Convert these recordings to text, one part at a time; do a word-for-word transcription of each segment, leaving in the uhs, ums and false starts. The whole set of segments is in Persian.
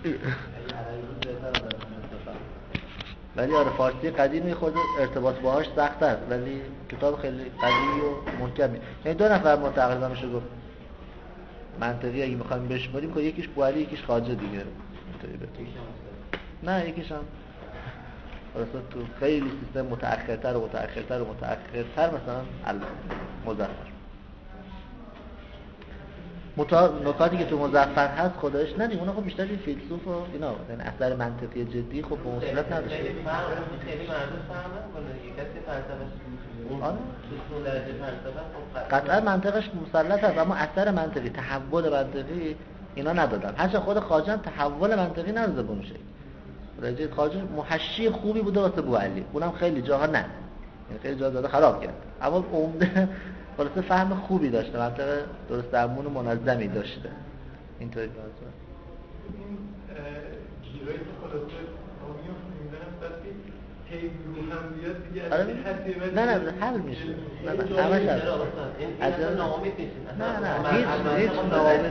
ولی آره فارسی قدیمی خود ارتباط باهاش سخت است، ولی کتاب خیلی قوی و محکمی. یعنی دو نفر ما تقریبا میشه گفت منطقی اگه بخوایم بشماریم که یکیش بوعلی یکیش خواجه دیگه. نه یکیش هم راست تو خیلی سیستم متأخرتر و متأخرتر و متأخرتر مثلا مظفر. متا... نکاتی که تو مظفر هست خودش ندیم، اونا خب بیشتر این فیلسوف و اینا این اثر منطقی جدی خب به اصولت نداشته. خیلی فرق خیلی مردم فهم نکنه یک کسی فلسفه آره تو درجه فلسفه قطعا منطقش مسلط هست، اما اثر منطقی تحول منطقی اینا ندادن. هرچند خود خواجه تحول منطقی نداده به اون شکل. راجع خواجه محشی خوبی بوده واسه بوعلی، اونم خیلی جاها نه، یعنی خیلی جا داده خراب کرد، اما عمده خلاصه فهم خوبی داشته، منطق درست درمون و منظمی داشته. اینطوری باشه. این گیرایی که خلاصه آمیون می‌دونم وقتی هی رو هم بیاد دیگه آره نه نه حل میشه. نه نه همش هست. اصلا ناامید نیستین. نه نه هیچ هیچ ناامید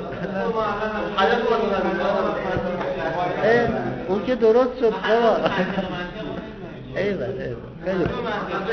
نشید. اون که درست شد بابا. ایول ایول خیلی خوب.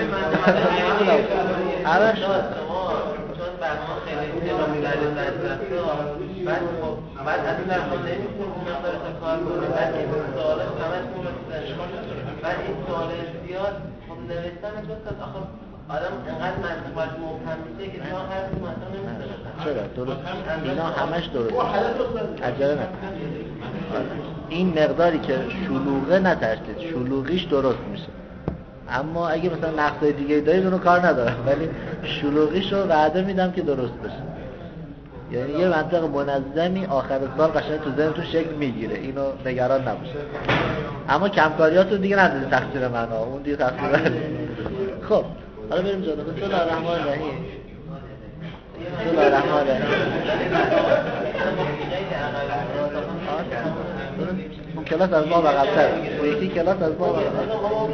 همش چون برنامه خیلی جلو می‌بریم در دسته بعد خب بعد از این درمان نمی‌تونیم اون مقدار تا کار کنیم، بعد این سوالش همش مورد بعد این سوال زیاد خب نوشتن جز آخه آدم انقدر منطق باید مبهم میشه که تو حرف منطق نمی‌زنه. چرا درست اینا همش درست عجله نکن. این مقداری که شلوغه نترسید، شلوغیش درست میشه. اما اگه مثلا نقصای دیگه دارید اونو کار ندارم، ولی شلوغیشو وعده میدم که درست بشه. یعنی یه منطق منظمی آخر سال قشنگ تو ذهن تو شکل میگیره، اینو نگران نباشه. اما کمکاریاتو دیگه ندید تقصیر من ها، اون دیگه تقصیر من. خب حالا بریم جلو. بسم الله الرحمن الرحیم. بسم الله الرحمن الرحیم. اون کلاس از ما بغل‌تر، اون یکی کلاس از ما بغل‌تر.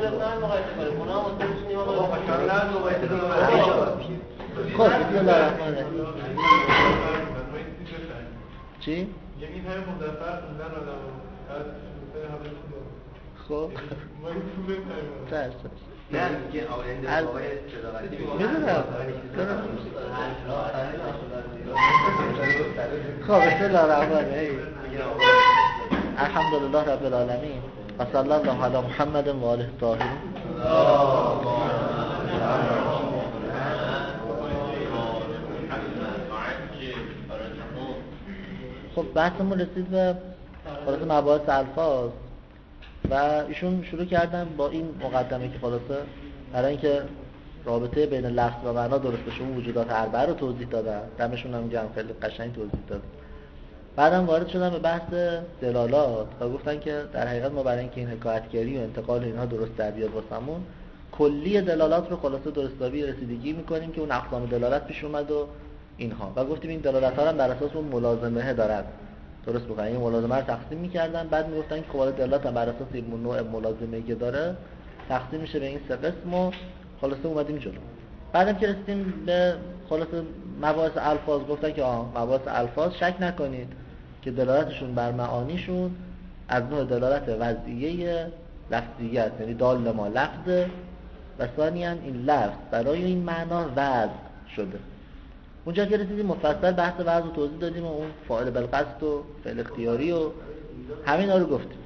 خب بسم الله الرحمن الرحیم. چی؟ یعنی همه مظفر خوندن آدم از خب ما این طول ترس نه میگه آینده آقای صداقتی میدونم. خب بسم الله الرحمن الرحیم. الحمدلله رب العالمین و صلی الله علی محمد و آله الطاهرین. خب بحثمون رسید به خلاصه مباحث الفاظ و ایشون شروع کردن با این مقدمه که خلاصه برای اینکه رابطه بین لفظ و معنا درست بشه اون وجودات اربعه رو توضیح دادن. دمشون هم گرم، خیلی قشنگ توضیح دادن. بعدم وارد شدن به بحث دلالات و گفتن که در حقیقت ما برای اینکه این حکایتگری و انتقال اینها درست در بیاد واسمون کلی دلالات رو خلاصه درستابی رسیدگی میکنیم که اون اقسام دلالت پیش اومد و اینها و گفتیم این دلالت ها هم بر اساس اون ملازمه دارن درست بکنن. این ملازمه رو تقسیم میکردن، بعد میگفتن که خب دلالت هم بر اساس این نوع ملازمه‌ای که داره تقسیم میشه به این سه قسم و خلاصه اومدیم جلو. بعدم که رسیدیم به خلاصه مباحث الفاظ گفتن که آه مباحث الفاظ شک نکنید که دلالتشون بر معانیشون از نوع دلالت وضعیه لفظیه است، یعنی دال ما لفظ و ثانیاً این لفظ برای این معنا وضع شده. اونجا که رسیدیم مفصل بحث وضع رو توضیح دادیم و اون فاعل بالقصد و فعل اختیاری و همین ها رو گفتیم.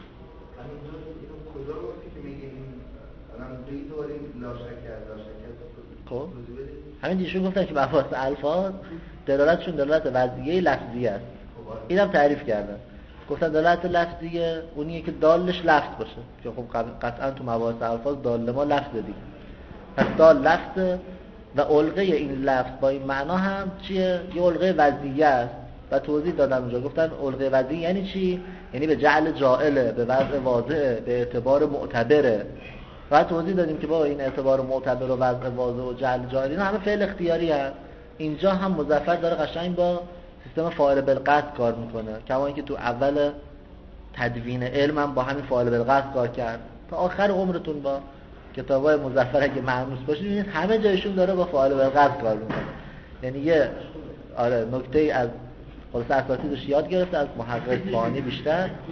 کجا گفتی که میگه این الان دوی دوریم لا شکر لا شکر خب همین دیشون گفتن که مباحث الفاظ دلالتشون دلالت وضعیه لفظیه است. اینم تعریف کردن، گفتن دلالت لفظیه اونیه که دالش لفظ باشه که خب قطعا تو مباحث الفاظ دال ما لفظ دیگه. پس دال لفظ و علقه این لفظ با این معنا هم چیه؟ یه علقه وضعیه است و توضیح دادن اونجا. گفتن علقه وضعیه یعنی چی؟ یعنی به جعل جائله، به وضع واضحه، به اعتبار معتبره. و توضیح دادیم که با این اعتبار معتبر و وضع واضح و جعل جائله اینا همه فعل اختیاری هست. اینجا هم مظفر داره قشنگ با سیستم فاعل بالقصد کار میکنه، کما اینکه تو اول تدوین علم هم با همین فاعل بالقصد کار کرد. تا آخر عمرتون با کتابای مظفر اگه معنوس باشید ببینید همه جایشون داره با فاعل بالقصد کار میکنه. یعنی یه آره نکته از خلاص اساتیدش یاد گرفته از محقق فانی بیشتر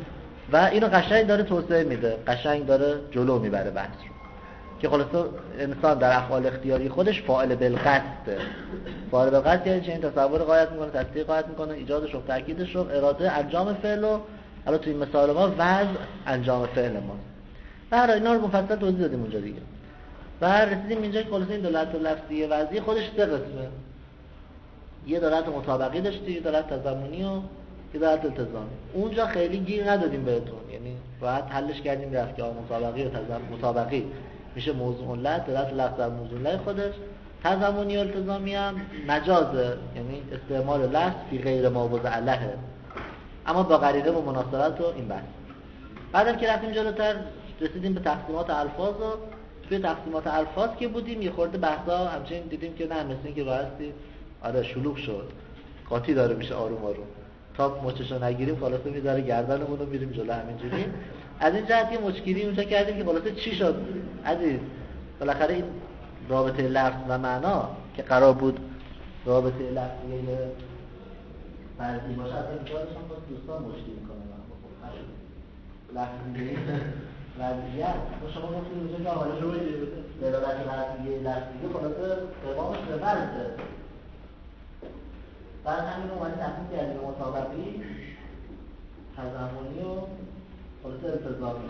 و اینو قشنگ داره توسعه میده، قشنگ داره جلو میبره بحث رو که خلاصه انسان در افعال اختیاری خودش فاعل بالقصده. فاعل بالقصد یعنی چنین تصور غایت میکنه، تصدیق غایت میکنه، ایجادش و تاکیدش رو، اراده انجام فعل و حالا تو این مثال ما وضع انجام فعل ما. برای اینا رو مفصل توضیح دادیم اونجا دیگه. و رسیدیم اینجا که خلاصه این دلالت لفظی وضعی خودش سه قسمه. یه دلالت مطابقی داشتی، یه دلالت تضمنی و یه دلالت التزامی. اونجا خیلی گیر ندادیم بهتون، یعنی راحت حلش کردیم رفت که مطابقی و تضمنی. مطابقی میشه موضوع علت، دلالت لفظ در موضوع علت خودش. تضمنی و التزامی هم مجازه، یعنی استعمال لفظ فی غیر ما وضع له، اما با قرینه و مناسبت و این بحث. بعدم که رفتیم جلوتر رسیدیم به تقسیمات الفاظ و توی تقسیمات الفاظ که بودیم یه خورده بحثا همچنین دیدیم که نه، مثل این که راستی آره شلوغ شد، قاطی داره میشه آروم آروم، تا مچشو نگیریم خلاصه میذاره گردنمون رو میریم جلو همینجوری. از این جهت یه مچگیری اونجا کردیم که خلاصه چی شد عزیز. بالاخره این رابطه لفظ و معنا که قرار بود رابطه لفظیه فرضی باشه، از این جهتشون با دوستان مشکل میکنه لفظیه وضعیت. شما گفتید اینجا که آماده شما دلالت وضعیه لفظیه خلاصه قوامش به وضعه. بعد همین اومدی تقسیم کردیم مطابقی، تضمنی و خلاصه التزامی.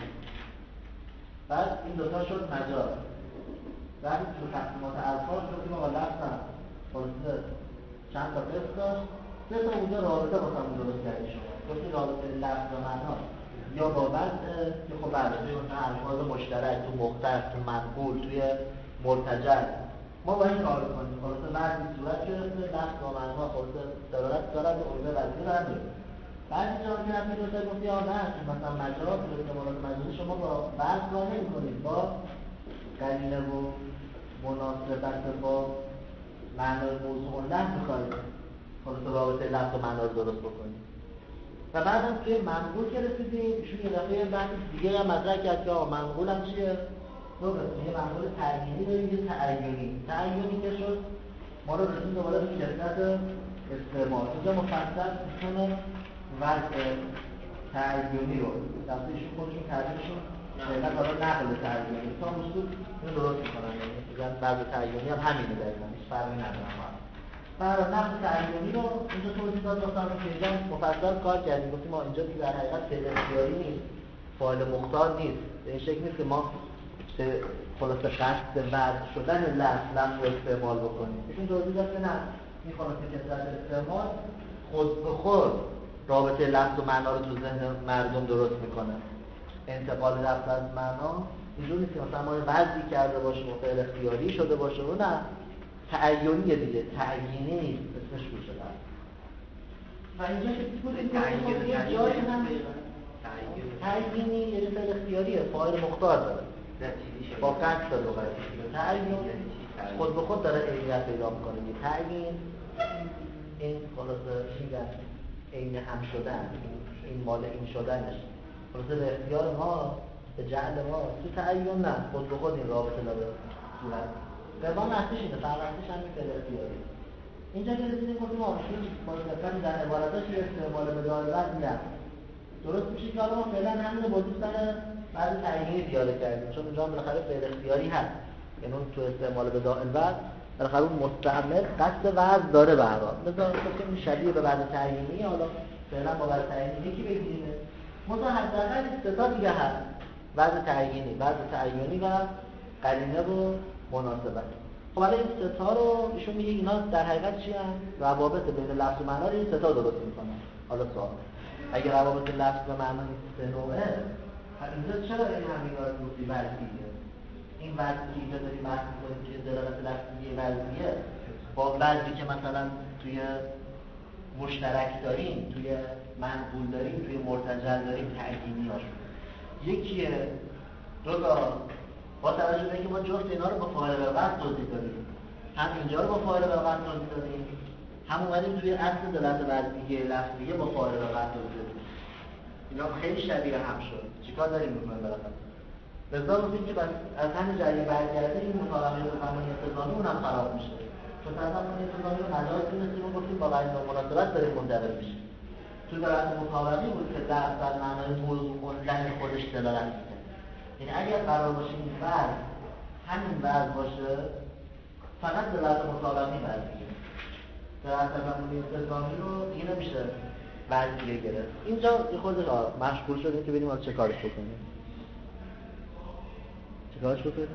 بعد این دوتا شد مجاز. بعد تو تقسیمات الفاظ گفتیم آقا لفظ هم خلاصه چند تا قسم داشت، سه تا اونجا رابطه با هم درست کردی شما. گفتیم رابطه لفظ و معنا یا با وضع که خب بعد توی مثلا الفاظ مشترک، تو مختص، تو منقول، توی مرتجل ما باید کار کنیم. خلاصه وضعی صورت گرفته، لفظ و معنا خلاصه دلالت دارن به علوم وضعی دارن. بعضی جاها که رفتی دوسته گفتی یا نه مثلا مجاز و استعمالات مجازی شما با وضع کار نمی‌کنید، با قرینه و مناسبت با معنای موضوع لفظ می‌خواید خلاصه رابطه لفظ و معنا رو درست بکنید. و بعد هم توی منقول که رسیدیم ایشون یه دفعه بحث دیگه هم مطرح کرد که آقا منقول هم چیه؟ دو قسم، یه منقول تعیینی داریم، یه تعیینی. تعیینی که شد ما رو رسید دوباره به کثرت استعمال. اینجا مفصل می‌کنه وضع تعیینی رو دفعه ایشون خودشون تعیینشون نه حالا نقل تعیینی تا اصول اینو درست می‌کنن، یعنی میگن وضع تعیینی هم همینه دقیقاً، هیچ فرقی نداره. برای نقل تعیینی رو اینجا توضیح داد دوستان که اینجا مفصل کار کردیم. گفتیم ما اینجا که در حقیقت فعل اختیاری نیست، فاعل مختار نیست، به این شکل نیست که ما خلاصه قصد وضع شدن لفظ لفظ رو استعمال بکنیم. ایشون توضیح داد که نه، این خلاصه کثرت استعمال خود به خود رابطه لفظ و معنا رو تو ذهن مردم درست میکنه. انتقال لفظ از معنا اینجوری نیست که مثلا ما وضعی کرده باشیم و فعل اختیاری شده باشه و نه، تعیینیه دیگه، تعیینی نیست، اسمش رو شده. و اینجا که بود این تعیینی جایی هم تعیینی یه فعل اختیاریه، فاعل مختار داره با قصد داره و تعیین خود به خود داره عینیت پیدا میکنه. تعیین این خلاصه میگن عین هم شدن، این مال این شدنش خلاصه به اختیار ما، به جعل ما. تو تعیین نه، خود به خود این رابطه داره صورت. قوام اصلیش اینه، فرق اصلیش همین فعل اختیاری. اینجا که رسیدیم گفتیم آشون با دقت در عبارتاش یه استعمال به دار وضع میدن درست میشه که حالا ما فعلا همین رو بازی سر بعد تعیینی زیاده کردیم، چون اونجا هم بالاخره فعل اختیاری هست، یعنی اون تو استعمال به دار وضع بالاخره اون مستعمل قصد وضع داره به هر حال. مثلا گفتیم شبیه به بعد تعیینی، حالا فعلا با بعد تعیینی یکی بگیریم. مثلا حداقل سه تا دیگه هست، وضع تعیینی، وضع تعیینی و قرینه و مناسبت. خب حالا این سه تا رو ایشون میگه اینا در حقیقت چی هستن؟ روابط بین لفظ و معنا رو این سه تا درست میکنن. حالا سوال اگه روابط لفظ و معنا این سه نوعه، اینجا چرا این همینا رو گفتی وضعیه؟ این وضعی که داریم بحث می‌کنیم که دلالت لفظی وضعیه با وضعی که مثلا توی مشترک داریم، توی منقول داریم، توی مرتجل داریم، تعیینی هاشون یکیه. دو تا با توجه به اینکه ما جفت اینا رو با فاعل بالقصد توضیح دادیم، هم اینجا رو با فاعل بالقصد توضیح دادیم، هم اومدیم توی اصل دلالت وضعیه لفظیه با فاعل بالقصد توضیح دادیم. اینا خیلی شبیه هم شد. چیکار داریم می‌کنیم بالاخره؟ لذا گفتیم که بس از همین جریان برگرده این مطالعه تضمنی التزامی اونم خراب میشه. چون تضمنی التزامی رو مجاز دونستیم و گفتیم با قرینه و مناسبت داریم منضبط میشه. تو دلالت مطابقی بود که لفظ در معنای موضوع مطلق خودش دلالت میکنه. یعنی اگر قرار باشه این فرض همین وضع باشه فقط دلالت مطابقی برمیگیره. دلالت تضمنی التزامی رو دیگه نمیشه وضع دیگه گرفت. اینجا یه خود مشغول شدیم که ببینیم چه کارش بکنیم. چه کارش بکنیم؟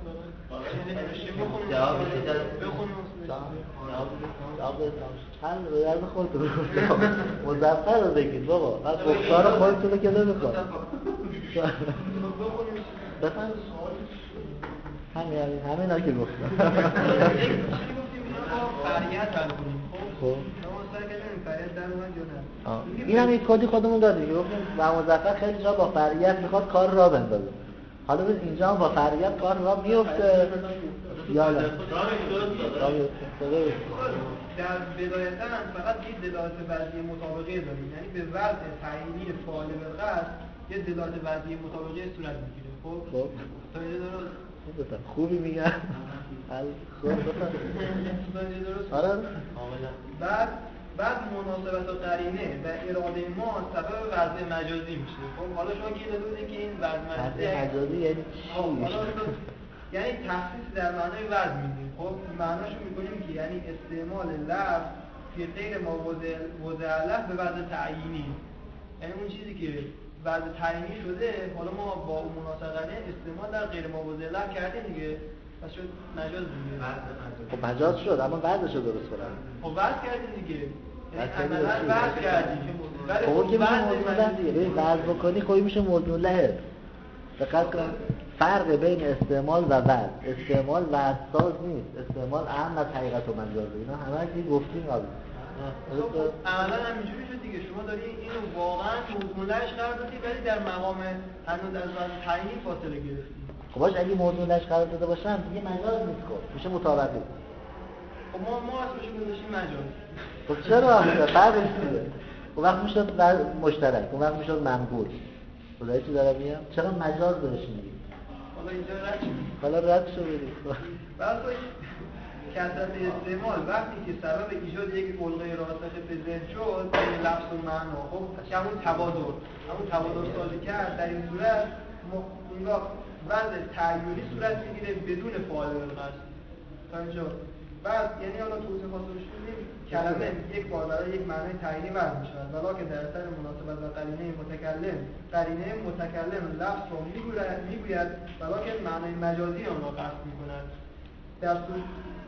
جواب بده جواب بده حل رو یاد خودتون مظفر رو بگید بابا بعد گفتار خودتون رو که نمیخواد بفهم همین همین ها که گفتم فریت حل کنیم خب خب این هم یک کدی خودمون دادیم که گفتیم و مظفر خیلی جا با فریت میخواد کار را بندازه. حالا بس اینجا هم با فریت کار را میفته یا نه؟ در بدایتا فقط یه دلالت وضعی مطابقه داریم، یعنی به وضع تعیینی فاعل بالقصد یه دلالت وضعی مطابقه صورت میگیره. خب خب تا اینجا درست؟ خوبی میگن خوب درست؟ آره بعد بعد مناسبت و قرینه و اراده ما سبب وضع مجازی میشه. خب حالا شما که دادید که این وضع مجازی یعنی چی؟ یعنی تخصیص در معنای وضع میدیم. خب معناشو میکنیم که یعنی استعمال لفظ فی غیر ما وضع له به وضع تعیینی، یعنی اون چیزی که وضع تعیینی شده حالا ما با اون مناسبانه استعمال در غیر ما وضع له کردیم دیگه، پس شد مجاز دیگه. خب مجاز شد اما بعدش رو درست کنم. خب وضع کردیم دیگه، یعنی عملا وضع کردیم. خب اون که میشه موضوع له دیگه، ببین وضع بکنی خب میشه موضوع له. دقت کن فرق بین استعمال و وضع، استعمال وضع‌ساز نیست، استعمال اهم از حقیقت و مجازه. اینا همه چیز گفتیم قبل. خب عملا همینجوری شد دیگه، شما داری اینو واقعا موضوعش قرار دادی ولی در مقام هنوز از وضع تعیین فاصله گرفتی. خب باشه اگه موضوعش قرار داده باشم دیگه مجاز نیست، خب میشه مطابقی. خب ما ما اسمش رو گذاشتیم مجاز. خب چرا فرقش چیه؟ اون وقت میشد مشترک، اون وقت میشد منقول. خدایی چی دارم میگم؟ چرا مجاز بهش میگی؟ حالا اینجا رد شد. حالا رد شو برید. بعد کثرت استعمال وقتی که سبب ایجاد یک الغه راسخ به ذهن شد به لفظ و معنا، خب همون تبادر همون تبادر سازی کرد، در این صورت اونگاه وضع تعیینی صورت میگیره بدون فاعل بالقصد. تا اینجا بعد یعنی حالا توضیح خاصه بشیم کلمه یک بار برای یک معنای تعیینی وضع میشود، ولی در اثر مناسبت و قرینه متکلم قرینه متکلم لفظ را میگوید ولی معنای مجازی آن را قصد میکند. در صورت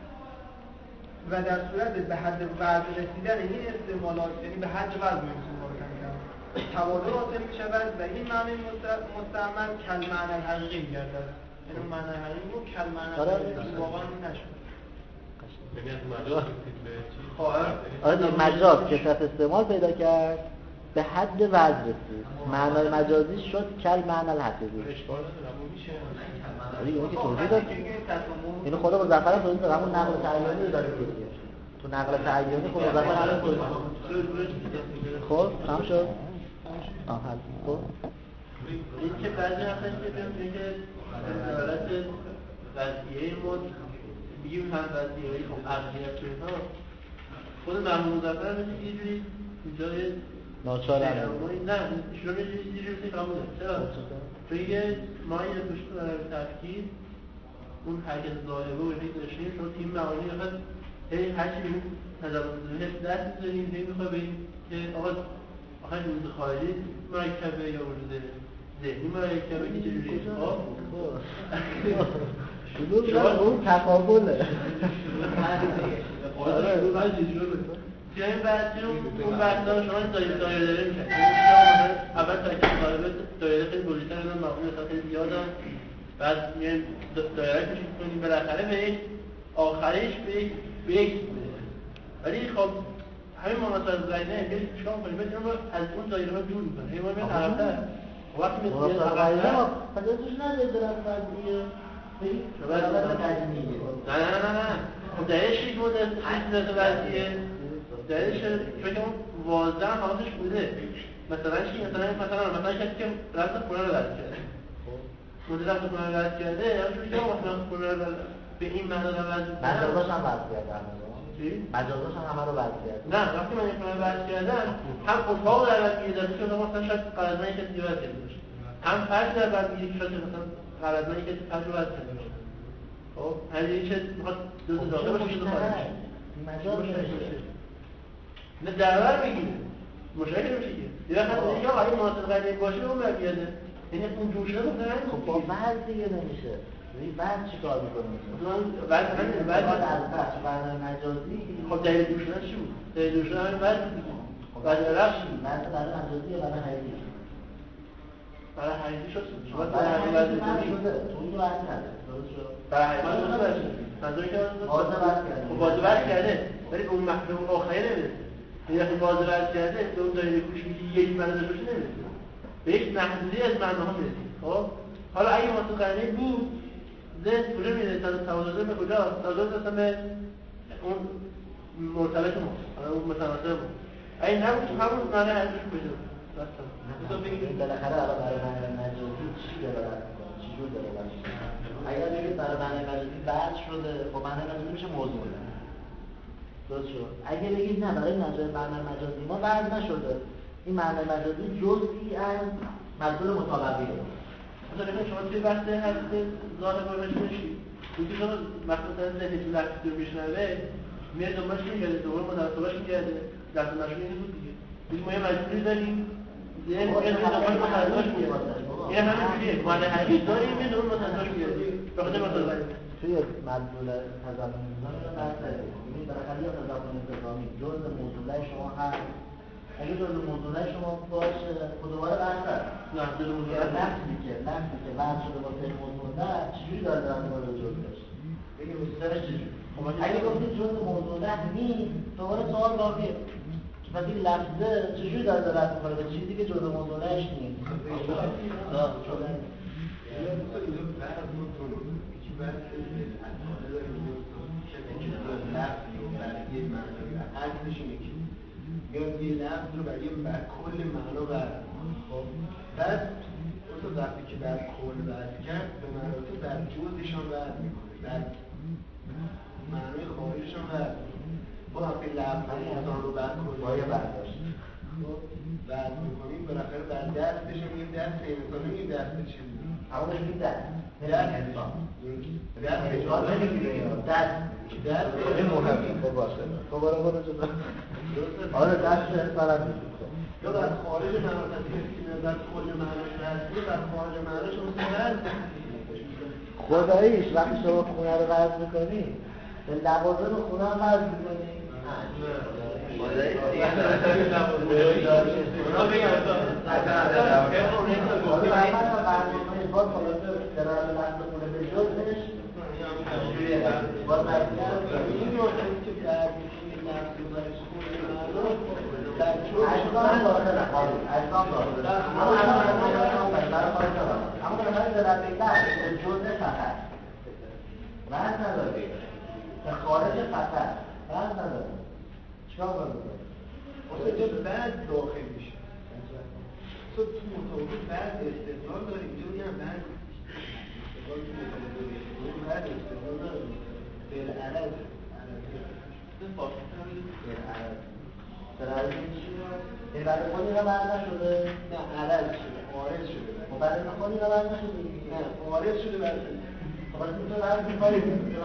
و در صورت به حد وضع رسیدن این استعمالات، یعنی به حد وضع میرسون کردن تبادر حاصل میشود و این معنی مستعمل کل معنی حقیقی میگردد. یعنی اون معنی حقیقی رو کل معنی حقیقی واقعا نشد. یعنی از مجاز به چی؟ آره مجاز کثرت استعمال پیدا کرد به حد وضع رسید، معنای مجازی شد کل معنی الحقیقی. اشکال نداره میشه آره اینو که توضیح داد، اینو خدا مظفر هم توضیح داد، همون نقل تعیینی داره دیگه. تو نقل تعیینی خود مظفر همون توضیح داد. خب تمام شد. آه حل. خب این که بعضی هستن که میگن که دلالت وضعیه ما میگیم هم وضعیه خب عقلیت و اینها خود مرحوم مظفر هم یه جوری جای ناچار هم نه شروع یه جوری که کامله. چرا؟ چون یه ما یه پشت برای تفکیر اون حرکت ظاهره و اینهی داشتیم شما تیم معانی اخواد هی هرچی بیم تضامن دست می‌ذاریم هی می‌خواه بگیم که آقا آخر وجود خارجی مرکبه یا وجود ذهنی مرکبه که چجوری خب شروع اون تقابله آره شروع باید چجوری که این بحثی رو اون بحثی رو شما دایره دایره داره می‌کنید اول تا که طالب دایره خیلی بزرگتر اینا مقبول تا خیلی زیادن بعد یه دایره کشید کنیم بالاخره به یک آخرش به یک به یک ولی خب همین مناسبت زاینه یعنی چیکار کنیم ببینیم رو از اون دایره ها دور می‌کنه هی ما میاد عقب‌تر وقتی میاد مناسبت زاینه ما پدرش نداره درست فرضیه نه نه نه نه خب دایره شیک بود از وضعیه دایره شد چون که اون واضح حالتش بوده مثلا چی مثلا مثلا مثلا کسی که رفت خونه رو رد کرده خود رفت خونه رو رد کرده همونجوری که مثلا خونه رو به این معنا رو رد منظورش هم بحث کرده چی؟ مجازش هم همه رو بس کرد. نه وقتی من این کنم بس کردن هم اتاق در بعد میگه داره که مثلا شاید قراردادی کسی دیگه بس کرده باشه هم فرش در بعد میگه که شاید مثلا قراردادی کسی فرش رو بس کرده باشه خب هر یه چیز میخواد دو تا داخل باشه دو تا خارج باشه مجاز نمیشه. نه دربر میگیره مشاهده میشه که یه وقت دیگه آقا این مناسب قدیم باشه اون برمیاده یعنی اون جور شده مثلا خب با بعد دیگه نمیشه. این بعد چیکار میکنه مثلا بعد همین بعد از بخش برنامه مجازی خب دلیل جور شدن چی بود؟ دلیل جور شدن همین بعد بعد رفت بعد برای مجازی یا برای حقیقی برای حقیقی شد شما برای حقیقی بعد شده تو این رو بحث کرده درست شد برای حقیقی شد منظوری که بازه بحث کرده خب بازه بحث کرده ولی اون مخدوم آخری نمیرسه یه وقتی بازه بحث کرده به اون دلیل کوش میگه یک منظور باشه نمیرسه به یک محدودی از معناها میرسه خب حالا اگه مناسب قرنه بود ذهن کجا میره تا توازن به کجا توازن اصلا به اون مرتبط ما حالا اون متناسب ما اگه نبود تو همون معنی ارزش کجا مثلا بگید بالاخره الان برای معنی مجازی چی داره چی جور داره اگر بگید برای معنی مجازی بحث شده خب معنی مجازی میشه موضوع درست شد اگه بگید نه برای معنی مجازی ما بحث نشده این معنی مجازی جزئی از مدلول مطابقیه مثلا اگه شما توی بحث هست ظاهر بارش بشید توی شما مثلا ذهنی تو لحظی رو میشنوه میره دنبالش میگرده دوباره مدرساباش میگرده دست مشروعی این بود دیگه دیگه ما یه مجبوری داریم ذهن میره دنبال مدرساباش میگرده این همین جوریه معنی حقیقی داریم میره دنبال مدرساباش میگرده بخاطر مثلا توی مدلول تضامن انتظامی رو بحث کردیم ببینید بالاخره یا تضامن انتظامی جزء موضوعه شما هست اگه جزء موضوعه شما باشه خود دوباره بحث هست نه جزء موضوعه نفسی که نفسی که وضع شده واسه موضوعه چجوری داره در مورد جزءش بگیم سرش چجوری اگه گفتید جزء موضوعه نیست دوباره سوال باقیه پس این لفظه چجوری داره دارد میکنه به چیزی که جزء موضوعش نیست میاد یه لفظ رو برای بر کل معنا بر خب بعد اون وقتی که بر کل بر کرد به مراتب بر جزئشان بر میکنه بر معنای خارجشان بر ما وقتی لفظ انسان رو بر کل باید برداشت خب بر میکنیم بالاخره بر دستش میگیم دست انسان نمیگیم دستش اما بهش میگیم دست دست انسان دست انسان نمیگیم دست دست این مهمه باشه دوباره برو جدا آره دست انسان هم میگیم یا در خارج مناطقی که در کل معناش هستی در خارج معناش اون سرد خداییش وقتی شما خونه رو وزن میکنی به لوازم خونه هم وزن میکنی خداییش دیگه باز خلاصه درار لحظه خونه به جزش باز این نوعی که در این لحظه برش خونه معناش در اجزام داخل خارج اجزام داخل اما الان برای خارج دارم اما برای در بیتر جزء فقط بحث نداره به خارج فقط بحث نداره چیکار باید بکنیم؟ اصلا اینجا بعد داخل میشه اصلا تو مطابق بعد استدلال داره اینجا میگم بعد استدلال تو مطابق بعد استدلال داره بالعرض برای چیه؟ این برای خودی را برد نشده؟ نه عرض شده عارض شده و برای خودی را برد نشده؟ نه عارض شده برد خب از این تو برد میکنی؟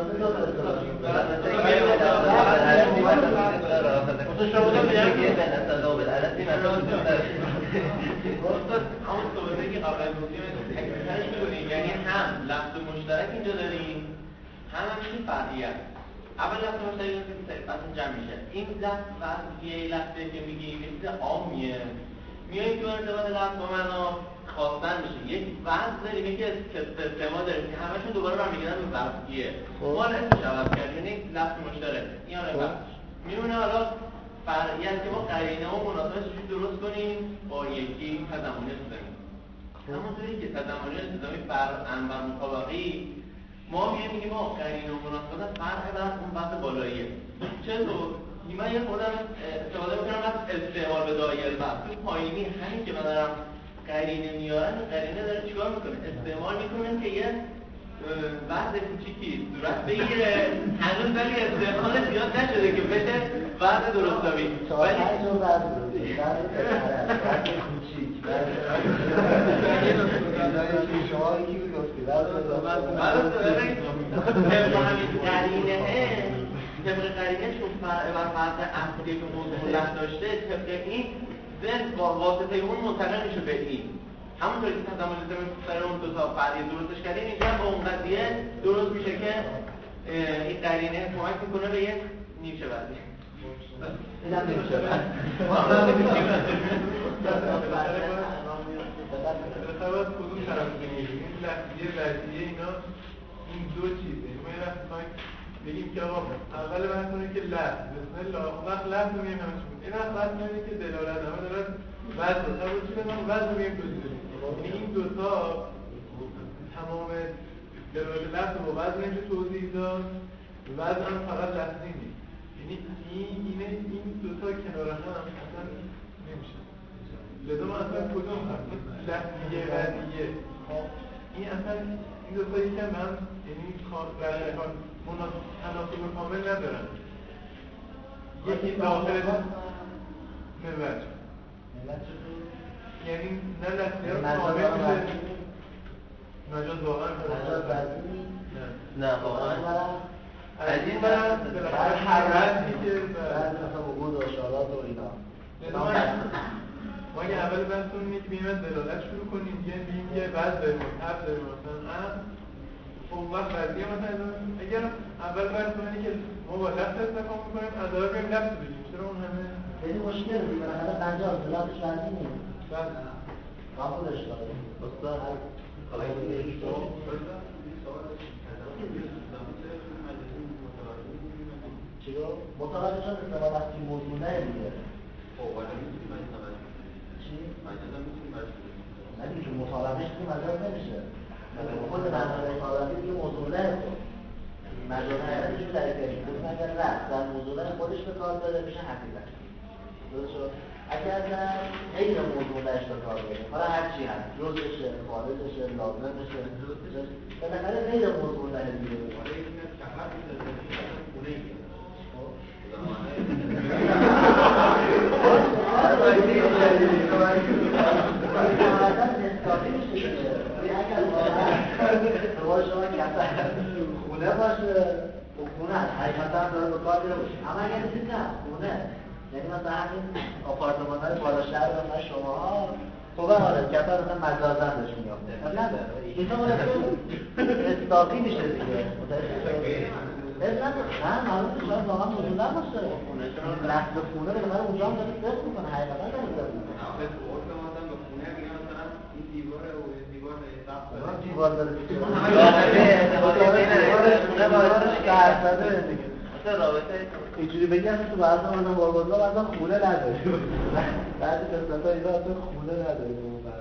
همون صحبته که قبل از گفتیم اکثرش می‌کنیم یعنی هم لفظ مشترک اینجا داریم هم همین فرعیت اول لفظ مشترک که اصلا جمع میشه این لفظ فرعیه لفظی که میگیم یه چیز عامیه میاییم تو ارتباط لفظ با معنا خواستن میشه یک وضع داریم یکی از سیستما داریم که همشون دوباره برمیگردن به فرعیه ما اسمش عوض کردیم یعنی لفظ مشترک این هم بخش میمونه حالا فرعیت که ما قرینه و مناسبتش رو درست کنیم با یکی تضمنی اسلامی همونطوری که تضمنی اسلامی بر انبر مطابقی ما میگیم میگیم ما قرینه و مناسبت فرق بر اون بحث بالاییه چطور؟ من یه خودم استفاده میکنم از استعمال به دایره بحث تو پایینی همین که من دارم قرینه میارم قرینه داره چیکار میکنه؟ استعمال میکنم که یه بعد کوچیکی صورت بگیره هنوز ولی استعمال زیاد نشده که بشه بعد درستابی ولی پنج رو بعد درستی بعد کوچیک بعد شما کی میگفتی بعد طبق همین قرینه طبق قرینه چون بر فرض اصلی که موضوع لفظ داشته طبق این ذهن با واسطه اون منتقل میشه به این همونطور که تضمن سر اون دو تا فرعی درستش کردیم اینجا با اون قضیه درست میشه که این قرینه کمک میکنه به یک نیمچه بعدی اینم نیمچه بعد بخواهد کدوم طرف بگیم این لحظیه بعدیه اینا این دو چیزه ما یه رفت بگیم که آقا اول بحث کنه که لفظ بسم الله وقت لفظ رو میگیم همشون این وقت بحث کنه که دلالت همه دارد وزن رو تبا چی بدن وزن رو میگیم توضیح یعنی این دوتا تمام دلالت لفظ رو با وزن نمیشه توضیح داد وزن هم فقط لفظی نیست یعنی این این دوتا کنار هم اصلا نمیشه لذا ما اصلا کدوم هم لفظیه وزنیه این اصلا این دوتا یکم هم یعنی تناسب کامل ندارن یکی داخل ملوچ یعنی نه لحظیه رو کامل میشه مجاز واقعا نه واقعا از این برم بالاخره حرمت میگه بعد مثلا وقود و اشارات و اینا ما یه اول بحثون اینه که بیمه دلالت شروع کنیم یه بیم یه بعد داریم حرف داریم مثلا ام اون وقت بعدیه مثلا اگر اول بحثون اینه که ما با لفظ استفاده میکنیم از داره بیم لفظ بگیم چرا اون همه خیلی مشکل بود بالاخره پنجاه دلاتش بندی نیست بعد قبولش داره استاد چی رو؟ مطالعه شد استفاده از چی موضوع نه دیگه چی؟ نمیشه مطالعهش که مجاز نمیشه خود مجاز مطالعه که موضوع نه مجاز حیاتش رو در اکریم بود اگر رفت در موضوع نه خودش به کار داره میشه حقیقت درست شد؟ اگر در غیر موضوع نهش به کار داره حالا هر چی هست جزشه، خارجشه، لازمشه بالاخره غیر موضوع نه دیگه خونه باشه خونه هست حقیقتا هم داره به کار دیره باشه اما اگر نیست نه خونه یعنی مثلا همین آپارتمان های بالا شهر و شما ها خوبه حالا کتا مثلا مجازن بهش میافته نداره اینا استاقی میشه دیگه نه معلوم که شاید واقعا موضوع نباشه لحظه خونه رو بخواه اونجا هم داره صرف میکنه حقیقتا داره صرف میکنه دیوار داره اینجوری بگیم تو بعض من باربازا بعضا خونه نداره بعضی قسمت ها اینا اصلا خونه نداره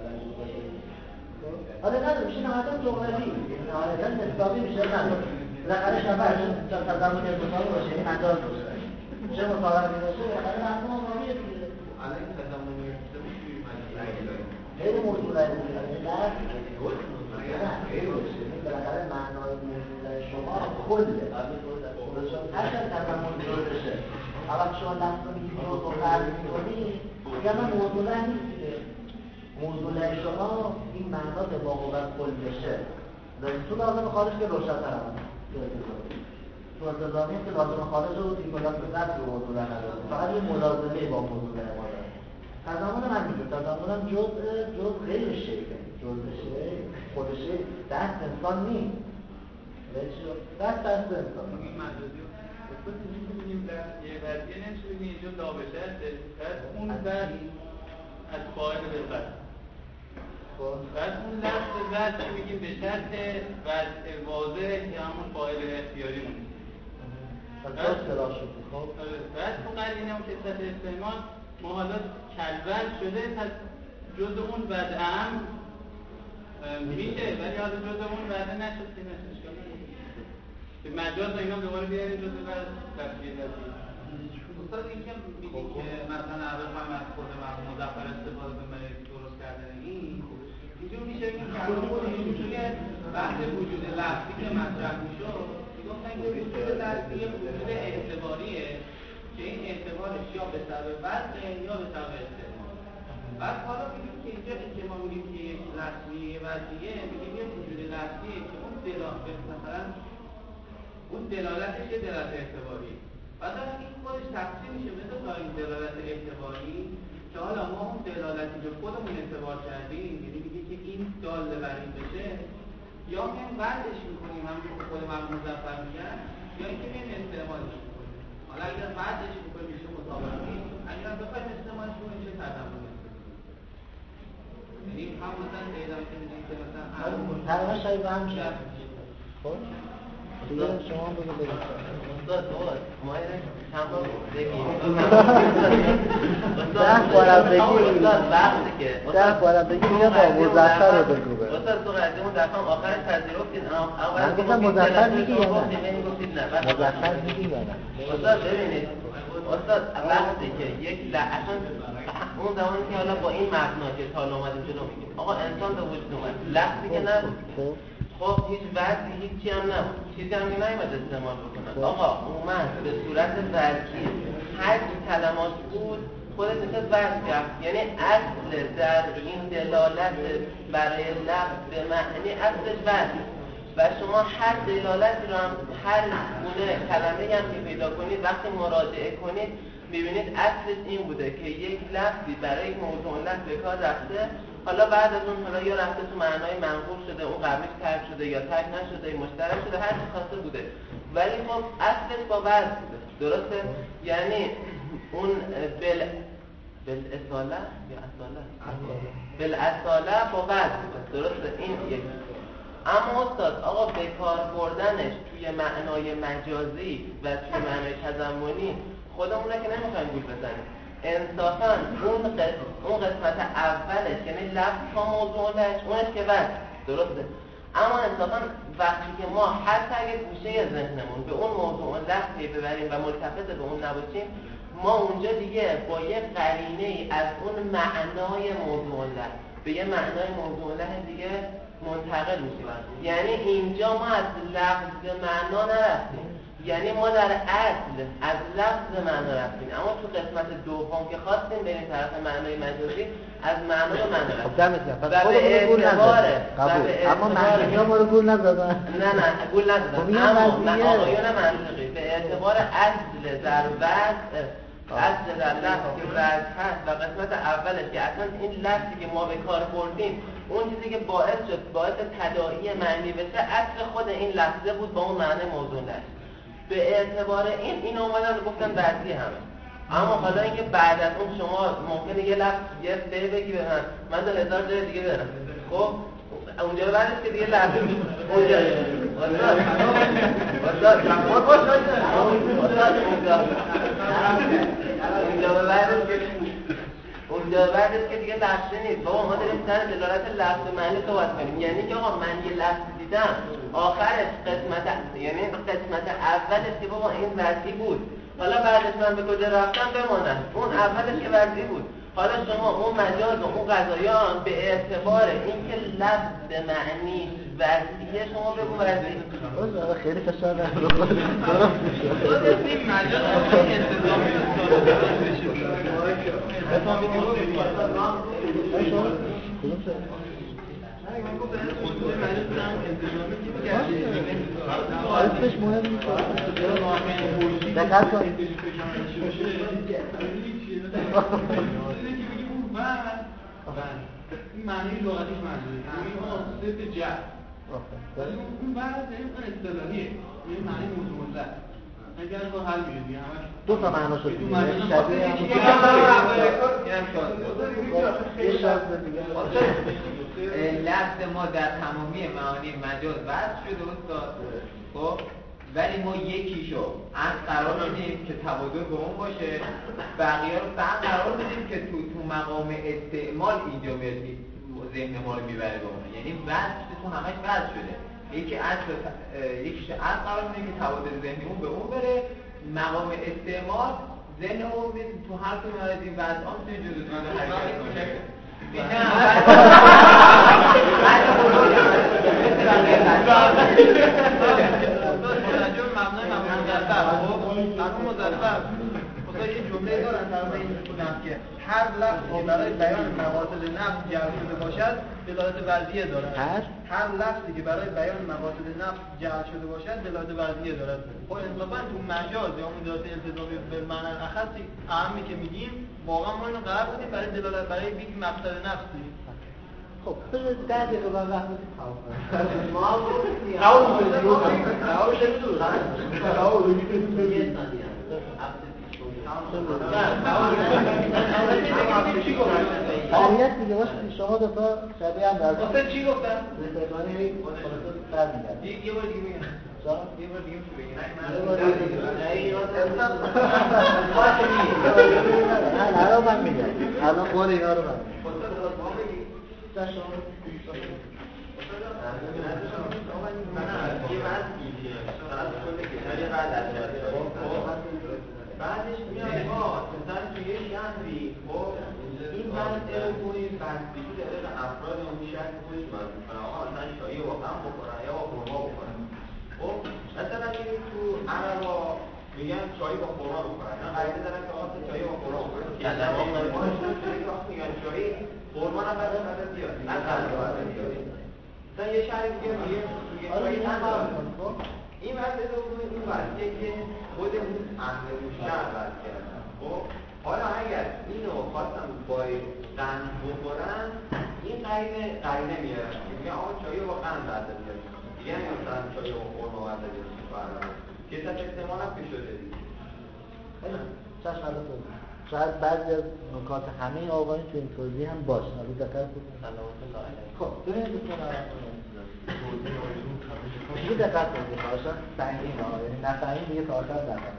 آره نداره میشه نهایتا جغرافی نهایتا نسبابی میشه نداره بالاخره شبهش تضمن ارتباط باشه این مجاز باشه چه مطالعه باشه بالاخره بحث ما واقعیه دیگه الان این تضمن ارتباط توی مجاز غیر موضوع دیگه نه غیر باشه بالاخره معنای موضوع شما کله هرچند تضمن درست بشه اما شما لفظ رو میگید رو تو فرض میکنی اگر من موضوع نیست دیگه موضوع شما این معنا به واقع کل بشه تو لازم خارج که روشن تر هم تو انتظامی که لازم خارج رو این کلاس به ضبط رو موضوع نداره فقط یه ملازمه با موضوع ما داره تضامن هم میگه تضامن هم جزء جزء غیر شیء جزء شیء خود شیء دست انسان نیست دست دست انسان این مجازی خود می‌بینیم در یه وضعیه نمیشه بگیم اینجا دابشه است اون بعد از فاعل به بعد بعد اون لفظ بعد که میگیم به شرط وضع واضح که همون فاعل اختیاری مونه بعد تو قرینه و کسرت استعمال ما حالا کلبن شده پس جز اون بعد هم میشه ولی حالا جز اون بعد نشد که نشد که مجاز و اینا دوباره بیاریم جز بعد تفکیه دادیم استاد این که میگیم که مثلا اول خواهیم از خود مرحوم مظفر استفاده به درست کردن این اینجور میشه این کلام خود ایشون که بحث وجود لفظی که مطرح میشد میگفتن که وجود لفظی وجود اعتباریه که این اعتبارش یا به سبب وضعه یا به سبب استعمال. بعد حالا میگیم که اینجا این که ما میگیم که یک لفظی وضعیه میگیم یک وجود لفظیه که اون دلالت مثلا اون دلالتش یه دلالت اعتباریه. بعد این خودش تقسیم میشه مثل تا این دلالت اعتباری که حالا ما اون دلالتی به خودمون اعتبار کردیم، یعنی میگه که این داله بر این بشه، یا میایم وضعش میکنیم همونجور که خود مرحوم مظفر میگن، یا اینکه میایم استعمالش میکنیم. حالا اگر وضعش میکنیم میشه مطابقی، اگر بخوایم استعمالش کنیم میشه تضمن. یعنی هم مثلا پیدا میکنیم که مثلا تقریبا شاید به هم شد. خب دیگه شما بگو بگید استاد دوست ما اینه چند بار بگیم ده بارم بگیم استاد وقتی که ده بارم بگیم یا با مظفر رو بگو بگو استاد تو قضیه اون دفعه آخرش پذیرفتید من گفتم مظفر میگی یا نه نه مظفر میگی یا نه استاد ببینید استاد وقتی که یک اصلا اون زمانی که حالا با این مبنا که تا اومدیم جلو میگیم آقا انسان به وجود اومد لفظی که نبود خب هیچ وضعی هیچی هم نبود چیزی هم نمیاد استعمال بکنن آقا اومد به صورت ورکی هر کلمات بود خودت میشه ورد کرد یعنی اصل در این دلالت برای لفظ به معنی اصلش ورد و شما هر دلالتی رو هم هر گونه کلمه هم که پیدا کنید وقتی مراجعه کنید میبینید اصلش این بوده که یک لفظی برای یک موضوع لفظ به کار رفته حالا بعد از اون حالا یا رفته تو معنای منقول شده اون قبلش ترک شده یا ترک نشده مشترک شده هر چی خواسته بوده ولی خب اصلش با وضع بوده درسته یعنی اون بل بل اصاله یا اصاله بل اصاله با وضع بوده درسته این یک اما استاد آقا به کار بردنش توی معنای مجازی و توی معنای تضمنی خودمونه که نمیخوایم گول بزنیم انصافاً اون قسمت اون قسمت اولش یعنی لفظ تا موضوعش اونش که وضع درسته اما انصافاً وقتی که ما حتی اگه گوشه ذهنمون به اون موضوع لفظی ببریم و ملتفت به اون نباشیم ما اونجا دیگه با یه قرینه از اون معنای موضوع لفظ به یه معنای موضوع لفظ دیگه منتقل میشیم یعنی اینجا ما از لفظ به معنا نرفتیم یعنی ما در اصل از لفظ معنا رفتیم اما تو قسمت دوم که خواستیم بریم طرف معنای مجازی از معنا به معنا رفتیم خب دمت گرم پس خودمون گول نزدن قبول اما معنی ما رو گول نزدن نه نه گول نزدن اما آقایون منطقی به اعتبار اصل در وضع اصل در لفظ که وضع هست و قسمت اولش که اصلا این لفظی که ما به کار بردیم اون چیزی که باعث شد باعث تداعی معنی بشه اصل خود این لفظه بود با اون معنی موضوع نشد به اعتبار این این اومدن و گفتن بعضی همه اما حالا اینکه بعد از اون شما ممکنه یه لفظ یه سری بگی به من من تا هزار جای دیگه برم خب اونجا بعدش که دیگه لفظ اونجا واسه واسه واسه اونجا بعدش که اونجا بعدش که دیگه لفظ نیست بابا ما داریم سر دلالت لفظ معنی صحبت کنیم یعنی که آقا من یه لفظ دیدم آخرش قسمت یعنی قسمت اولش که بابا این وضعی بود حالا بعدش من به کجا رفتم بمانم اون اولش که وضعی بود حالا شما اون مجاز و اون قضایان به اعتبار اینکه لفظ به معنی وضعیه شما بگو وضعی آره خیلی فشار نمیاره درست میشه درست این مجاز خیلی انتظامی اسمش مهم نیست دقت کنید این معنی لغتیش منظوری این آسف جد اون بعد این اصطلاحیه این معنی موضوع اگر با حل میدونی همش دو تا معنا شد دیگه لفظ ما در تمامی معانی مجاز وضع شده استاد خب ولی ما یکیشو از قرار میدیم که تبادل به اون باشه بقیه رو بعد قرار میدیم که تو تو مقام استعمال اینجا میاد ذهن ما رو میبره به اون یعنی وضع تو همش وضع شده یکی از یکیش از قرار میدیم که تبادل ذهنی اون به اون بره مقام استعمال ذهن اون میدیم تو هر کدوم از این وضع آن توی جزء حرکت کنه نه برای بیان مقاصد نفس جعل شده باشد دلالت وضعیه دارد. هر هر لفظی که برای بیان مقاصد نفس جعل شده باشد دلالت وضعیه دارد. خب انصافا تو مجاز یا اون دلالت التزامی به معنی اخصی اهمی که میگیم واقعا ما اینو قرار بدیم برای دلالت برای یک مقصد نفسی. خب بذار ده دقیقه بعد وقت بدید تمام کنیم. ما هم گفتیم تمام کنید. تمام شد دور. تمام کنید. یه ثانیه. حریت دیگه باشه شما دو تا شبیه هم در واسه چی گفتن؟ رسیدانی هی خلاصه بر میگرد یه بار دیگه میگم جا؟ یه بار دیگه بگیم نه نه رو من میگم الان قول اینا رو من جا شما بعدش میاد ما مثلا توی یه شهری خب این بحث علم کنید بستگی داره به افراد اون شهر خودش مربوط کنه آقا مثلا شایی واقعا بخورن یا با خورما بخورن خب مثلا میرید تو عربا میگن چای با خورما بخورن نه قاعده دارن که آقا چای با خورما بخورن یعنی ما میگن چای خورما هم بعد بعد بیاد نه بعد بیاد مثلا یه شهری دیگه میگه میگه این وقت دوم این وقته که خود اون اهل شهر وقت کردن خب حالا اگر اینو خواستم با قند بخورن این قرینه قرینه میارن میگه آقا چایی با قند برده بیارن دیگه نمیارن چایی با خورما برده بیارن که تا احتمال هم پیش شده دیگه چشم حالا توضیح شاید بعضی از نکات همه آقایون تو این توضیح هم باشه حالا ذکر کنید خب ببینید دوستان یه دقت کنید خواهشان سنگین ها یعنی نفهمین دیگه کارتر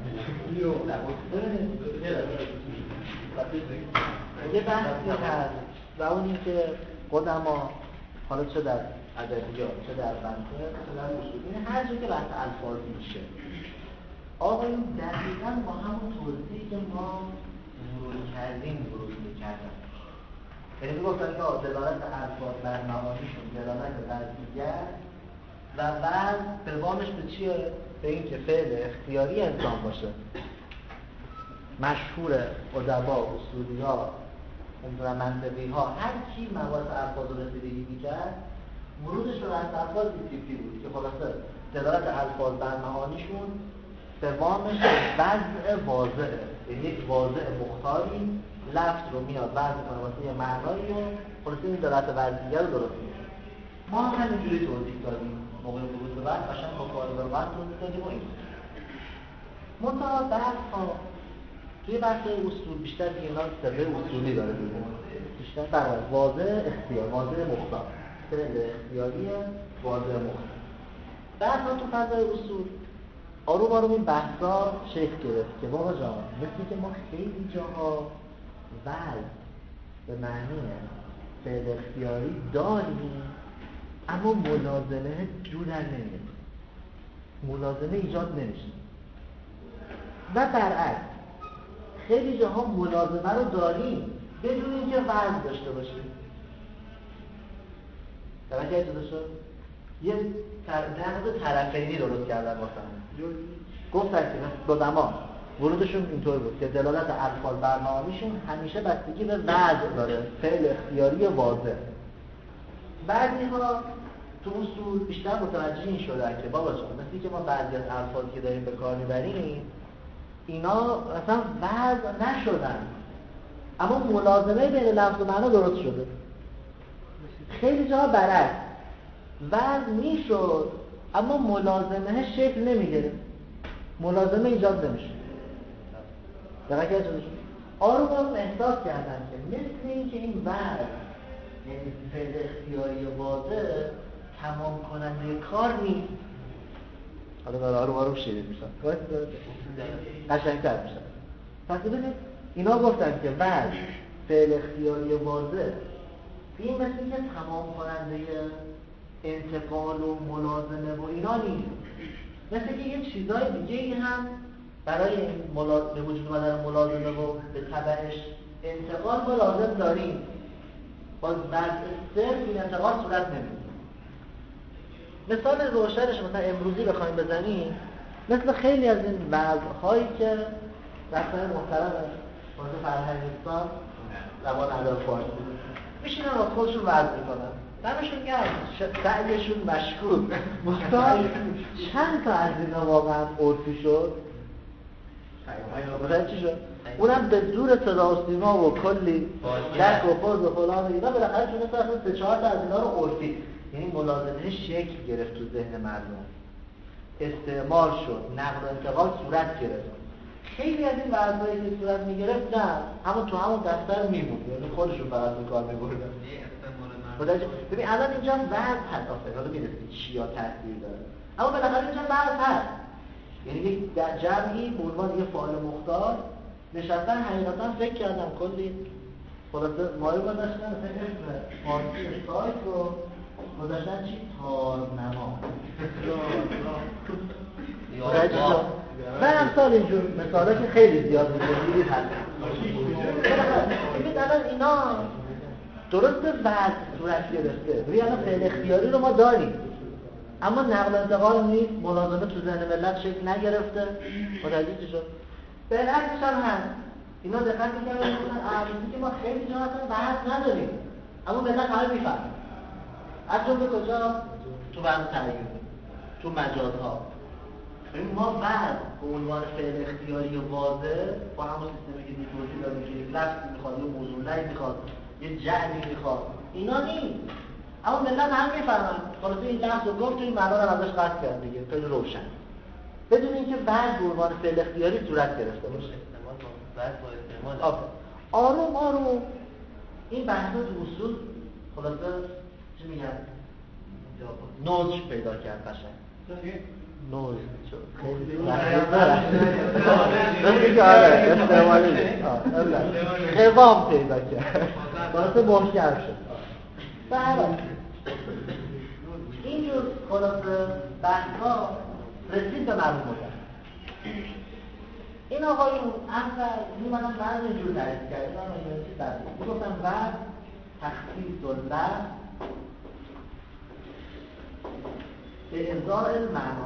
نفهمین یه بحثی هست و اون این که قدما حالا چه در ادبیات چه در منطق چه در اصول این هر جایی که بحث الفاظی میشه آقایون دقیقاً با همون توضیحی که ما مرور کردیم مرور میکردن یعنی میگفتن که دلالت الفاظ بر معانیشون دلالت بر دیگر و بعد پیغامش به چیه؟ به این که فعل اختیاری انسان باشه. مشهور ادبا، اصولی‌ها، نمیدونم منطقی‌ها هر کی مواز الفاظ رو رسیدگی می‌کرد ورودش به بحث الفاظ دیپی بود که خلاصه دلالت الفاظ بر معانیشون پیغامش وضع واضحه، یعنی یک واضع مختاری لفظ رو میاد وضع کنه واسه یه معنایی و خلاصه این دلالت وضعیه رو درست می‌کنه. ما همینجوری توضیح دادیم موقع ورود به بحث قشنگ با فارغ البحث توضیح دادیم و این منتها بحث ها توی بحث اصول بیشتر دیگه اینا سبه اصولی داره دیگه بیشتر برای واضح اختیار واضح مختار فعل اختیاری واضح مختار بحث ها تو فضای اصول آروم آروم این بحث ها شکل گرفت که بابا جان مثل که ما خیلی جاها وضع به معنی فعل اختیاری داریم اما ملازمه جور در نمیاد ملازمه ایجاد نمیشه و برعکس خیلی جاها ملازمه رو داریم بدون اینکه وضع داشته باشیم توجه اجازه شد یه در طرفینی درست کردن واسه گفتن که قدما ورودشون اینطور بود که دلالت الفاظ بر معانیشون همیشه بستگی به وضع داره فعل اختیاری واضح بعضی ها تو اصول بیشتر متوجه این شدن که بابا جان مثلی که ما بعضی از الفاظی که داریم به کار میبریم اینا اصلا وضع نشدن اما ملازمه بین لفظ و معنا درست شده خیلی جاها برعکس وضع میشد اما ملازمه شکل نمیگیره ملازمه ایجاد نمیشه دقیقا که اجازه شد آروم آروم احساس کردن که مثل این که این وضع یعنی فعل اختیاری واضح تمام کننده کار نیست حالا داره آروم آروم شیرین میشن قشنگ‌تر میشن پس ببینید اینا گفتن که وضع فعل اختیاری واضح این مثل اینکه تمام کننده انتقال و ملازمه و اینا نیست مثل که یه چیزای دیگه هم برای این به وجود اومدن ملازمه و به تبعش انتقال ما لازم داریم باز بعد صرف این انتقال صورت نمیده مثال روشنش مثلا امروزی بخوایم بزنیم مثل خیلی از این وضع‌هایی که رفتن محترم واسه فرهنگستان زبان ادب فارسی میشینن واسه خودشون وضع میکنن دمشون گرم سعیشون مشکور مختار چند تا از اینا واقعا عرفی شد مثلا چی شد؟ اونم به زور صدا و سیما و کلی لک و فاز و فلان و اینا بالاخره تونست اصلا سه چهار تا از اینا رو عرفی، یعنی ملازمه شکل گرفت تو ذهن مردم، استعمال شد، نقل و انتقال صورت گرفت. خیلی از این وضعایی که صورت میگرفت نه همون تو همون دفتر میموند، یعنی خودشون فقط به کار میبردن. ببین الان اینجا وضع هست، آفرین حالا میرسید چیا تاثیر داره، اما بالاخره اینجا وضع هست، یعنی یک جمعی به عنوان یه فاعل مختار نشستن حقیقتا فکر کردم کلی خلاصه مایه گذاشتن مثلا اسم فارسی سایت رو گذاشتن چی؟ تارنما و امثال اینجور مثالا که خیلی زیاد می‌بینید هست. ببینید الان اینا درسته بعد صورت گرفته، ببین الان فعل اختیاری رو ما داریم اما نقل انتقال نیست، ملازمه تو ذهن ملت شکل نگرفته، متوجه شد؟ بالعکسش هم هست. اینا دقت می‌کنن میگن اهمیتی که ما خیلی جا اصلا بحث نداریم اما ملت همه میفهمن. از جمله کجا؟ تو بحث تغییر، تو مجازها. ببین ما بعد به عنوان فعل اختیاری واضح با همون سیستمی که دیگه داریم که لفظی میخواد یا موضوعی میخواد یه جعلی میخواد اینا نیست، اما ملت هم میفهمن. خلاص این لفظ رو گفت این معنا رو ازش قطع کرد دیگه، خیلی روشن، بدون اینکه بعد به عنوان فعل اختیاری صورت گرفته باشه. آروم آروم این بحثا تو اصول خلاصه چی میگن نوج پیدا کرد قشنگ. نوز خیلی که آره استعمالی قوام پیدا کرد خلاصه محکم شد. برای اینجور خلاصه بحثا رسید به مرحوم مدرس. این آقایون اول میمانن بعد اینجور تعریف کرد میگفتن بعد تخصیص و لفظ به ازاء المعنا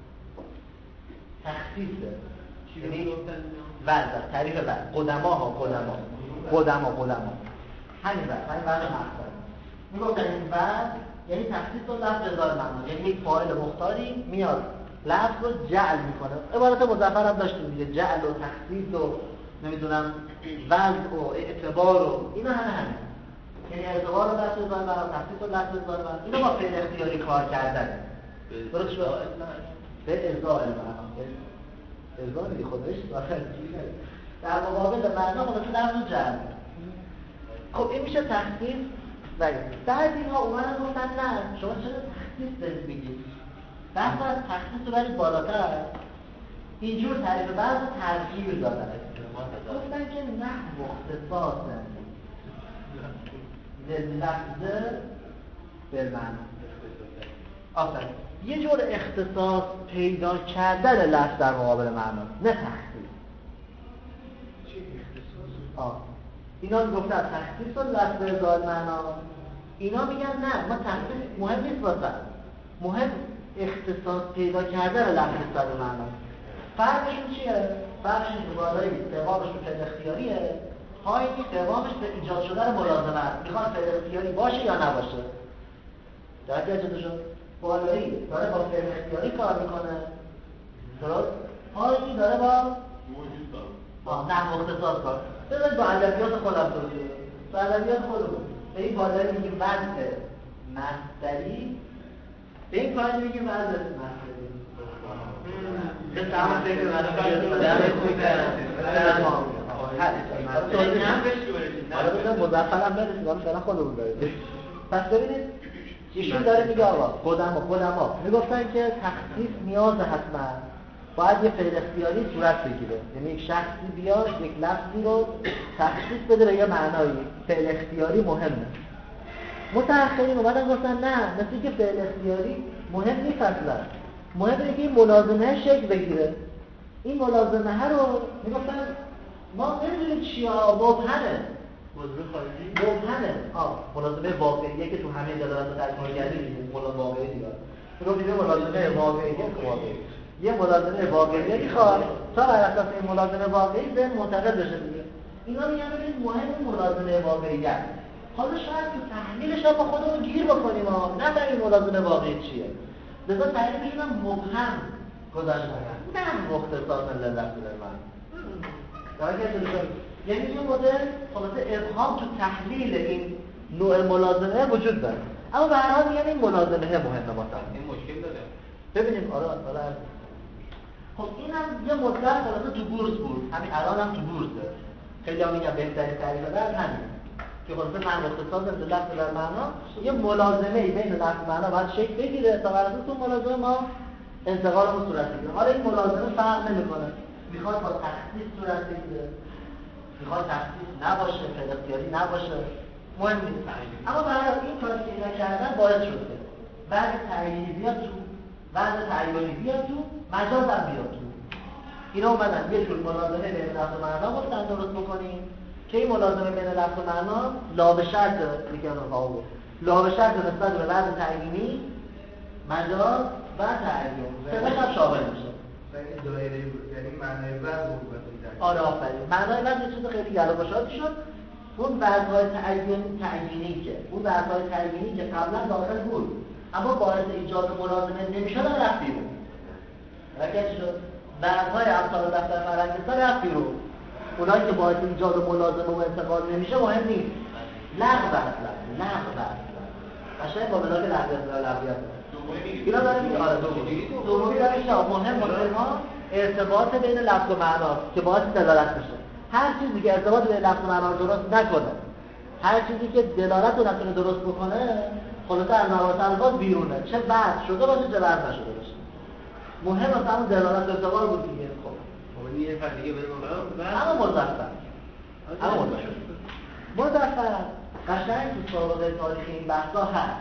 تخصیصه، یعنی وضع تعریف وضع قدما ها قدما قدما قدما همین وضع همین وضع مقصد میگفتن این وضع یعنی تخصیص و لفظ به ازاء المعنا، یعنی یک فاعل مختاری میاد لفظ رو جعل میکنه. عبارت مظفر هم داشتیم دیگه، جعل و تخصیص و نمیدونم وضع و اعتبار و اینا همه همه، یعنی اعتبار و لفظ ازاء المعنا، تخصیص و لفظ ازاء المعنا، اینا با فعل اختیاری کار کردن. درست شد؟ به ازاء المعنا ازاء دیگه خودش در مقابل معنا خودش لفظ جعل. خب این میشه تخصیص. بعد اینها اومدن گفتن نه شما چرا تخصیص دارید میگید؟ بحث از تخصیص رو برید بالاتر، اینجور تعریف بعض رو تغییر دادن، گفتن که نه مختصاص لفظ بالمعنی. آفرین یه جور اختصاص پیدا کردن لفظ در مقابل معنا، نه تخصیص. آه اینا گفتن تخصیص و لفظ به ازاء المعنا، اینا میگن نه ما تخصیص مهم نیست واسه، مهم اختصاص پیدا کردن لفظ به معنا. فرقشون چیه؟ فرقشون دوباره دوامشون فعل اختیاریه، های دوامش به ایجاد شدن ملازمه است. میخواد فعل اختیاری باشه یا نباشه. درک کرده شد؟ بالایی داره با فعل اختیاری کار میکنه، درست؟ هایی داره با با نه مختصاص کار. بذارید با ادبیات خودم توضیح بدم. با ادبیات خودمون به این بالایی میگیم وضع مصدری، به این کاری میگیم وضع مصدری. به تمام فکر مصدری در خوبی کردن. حالا بزن مزفرم برسید، حالا فعلا خودمون دارید. پس ببینید ایشون داره میگه آقا قدما قدما میگفتن که تخصیص نیاز حتما باید یه فعل اختیاری صورت بگیره، یعنی یک شخصی بیاد یک لفظی رو تخصیص بده به یه معنایی، فعل اختیاری مهمه. متأخرین اومدن گفتن نه، مثل که فعل اختیاری مهم نیست اصلا، مهمه که این ملازمه شکل بگیره. این ملازمه رو میگفتن ما نمیدونیم چیه، مبهمه مبهمه آه ملازمه واقعیه که تو همه دلالت و ترکیب کردیم ملازمه واقعی دیگه رو دیگه ملازمه واقعیه که واقعی یه ملازمه واقعیه میخواد تا بر اساس این ملازمه واقعی ذهن منتقل بشه دیگه. اینا میگن ببینید مهم ملازمه واقعیت. حالا شاید تو تحلیلش با خودمون گیر بکنیم ها، نفهمیم ملازمه واقعی چیه. لذا تعریفشون هم مبهم گذاشتن، نه مختصاصا للفظ من. یعنی یه مدل خلاصه ابهام تو تحلیل این نوع ملازمه وجود داره. اما به هر حال میگن این ملازمه مهمه واسه این مشکل داره. ببینیم آره آره. خب اینم یه مدت خلاصه تو بورس بود. همین الان هم تو بورسه. خیلی ها میگن بهترین تعریف در همین. که خلاصه من اختصاص به لفظ در معنا یه ملازمه بین لفظ معنا باید شکل بگیره تا بر اساس اون ملازمه ما انتقالمون صورت بگیره. حالا این ملازمه فرق نمیکنه. میخواد با تخصیص صورت بگیره. میخواد تخصیص نباشه، اختیاری نباشه. مهم نیست. اما برای این کاری که اینا کردن باعث شده بعد تعیینی بیاد تو، بعد تعیینی بیاد تو، مجاز هم بیاد تو. اینا اومدن یه جور ملازمه بین لفظ و معنا گفتن درست بکنیم که این ملازمه بین لفظ و معنا لا به شرط میگن ها بود. لا به شرط نسبت به بعد تعیینی، مجاز و تعیین. سه تا شامل میشه. این دایره یعنی معنای وضع بود. آره آفرین. معنای وضع یه چیز خیلی گلو گشاد شد. اون وضع‌های تعیین تعیینی که اون وضع‌های تعیینی که قبلا داخل بود اما باعث ایجاد ملازمه نمیشد رفت بیرون. راکش شد. وضع‌های امثال دفتر فرنگستان رفت بیرون. اونایی که باعث ایجاد ملازمه و انتقال نمیشه مهم نیست. لغو اصلا، لغو اصلا. قشنگ با ملاک لغو لغویت. اینا داره میگه آره دومی. دومی داره میگه مهم برای ما ارتباط بین لفظ و معنا که باعث دلالت میشه. هر چیزی که ارتباط بین لفظ و معنا رو درست نکنه، هر چیزی که دلالت رو نتونه درست بکنه، خلاصه از نواصل الفاظ بیرونه. چه وضع شده باشه چه وضع نشده باشه. مهم است همون دلالت ارتباط بود دیگه. خب اون یه فرق دیگه بریم اونم. اما مظفر. اما مظفر. مظفر قشنگ تو سابقه تاریخی این بحثا هست.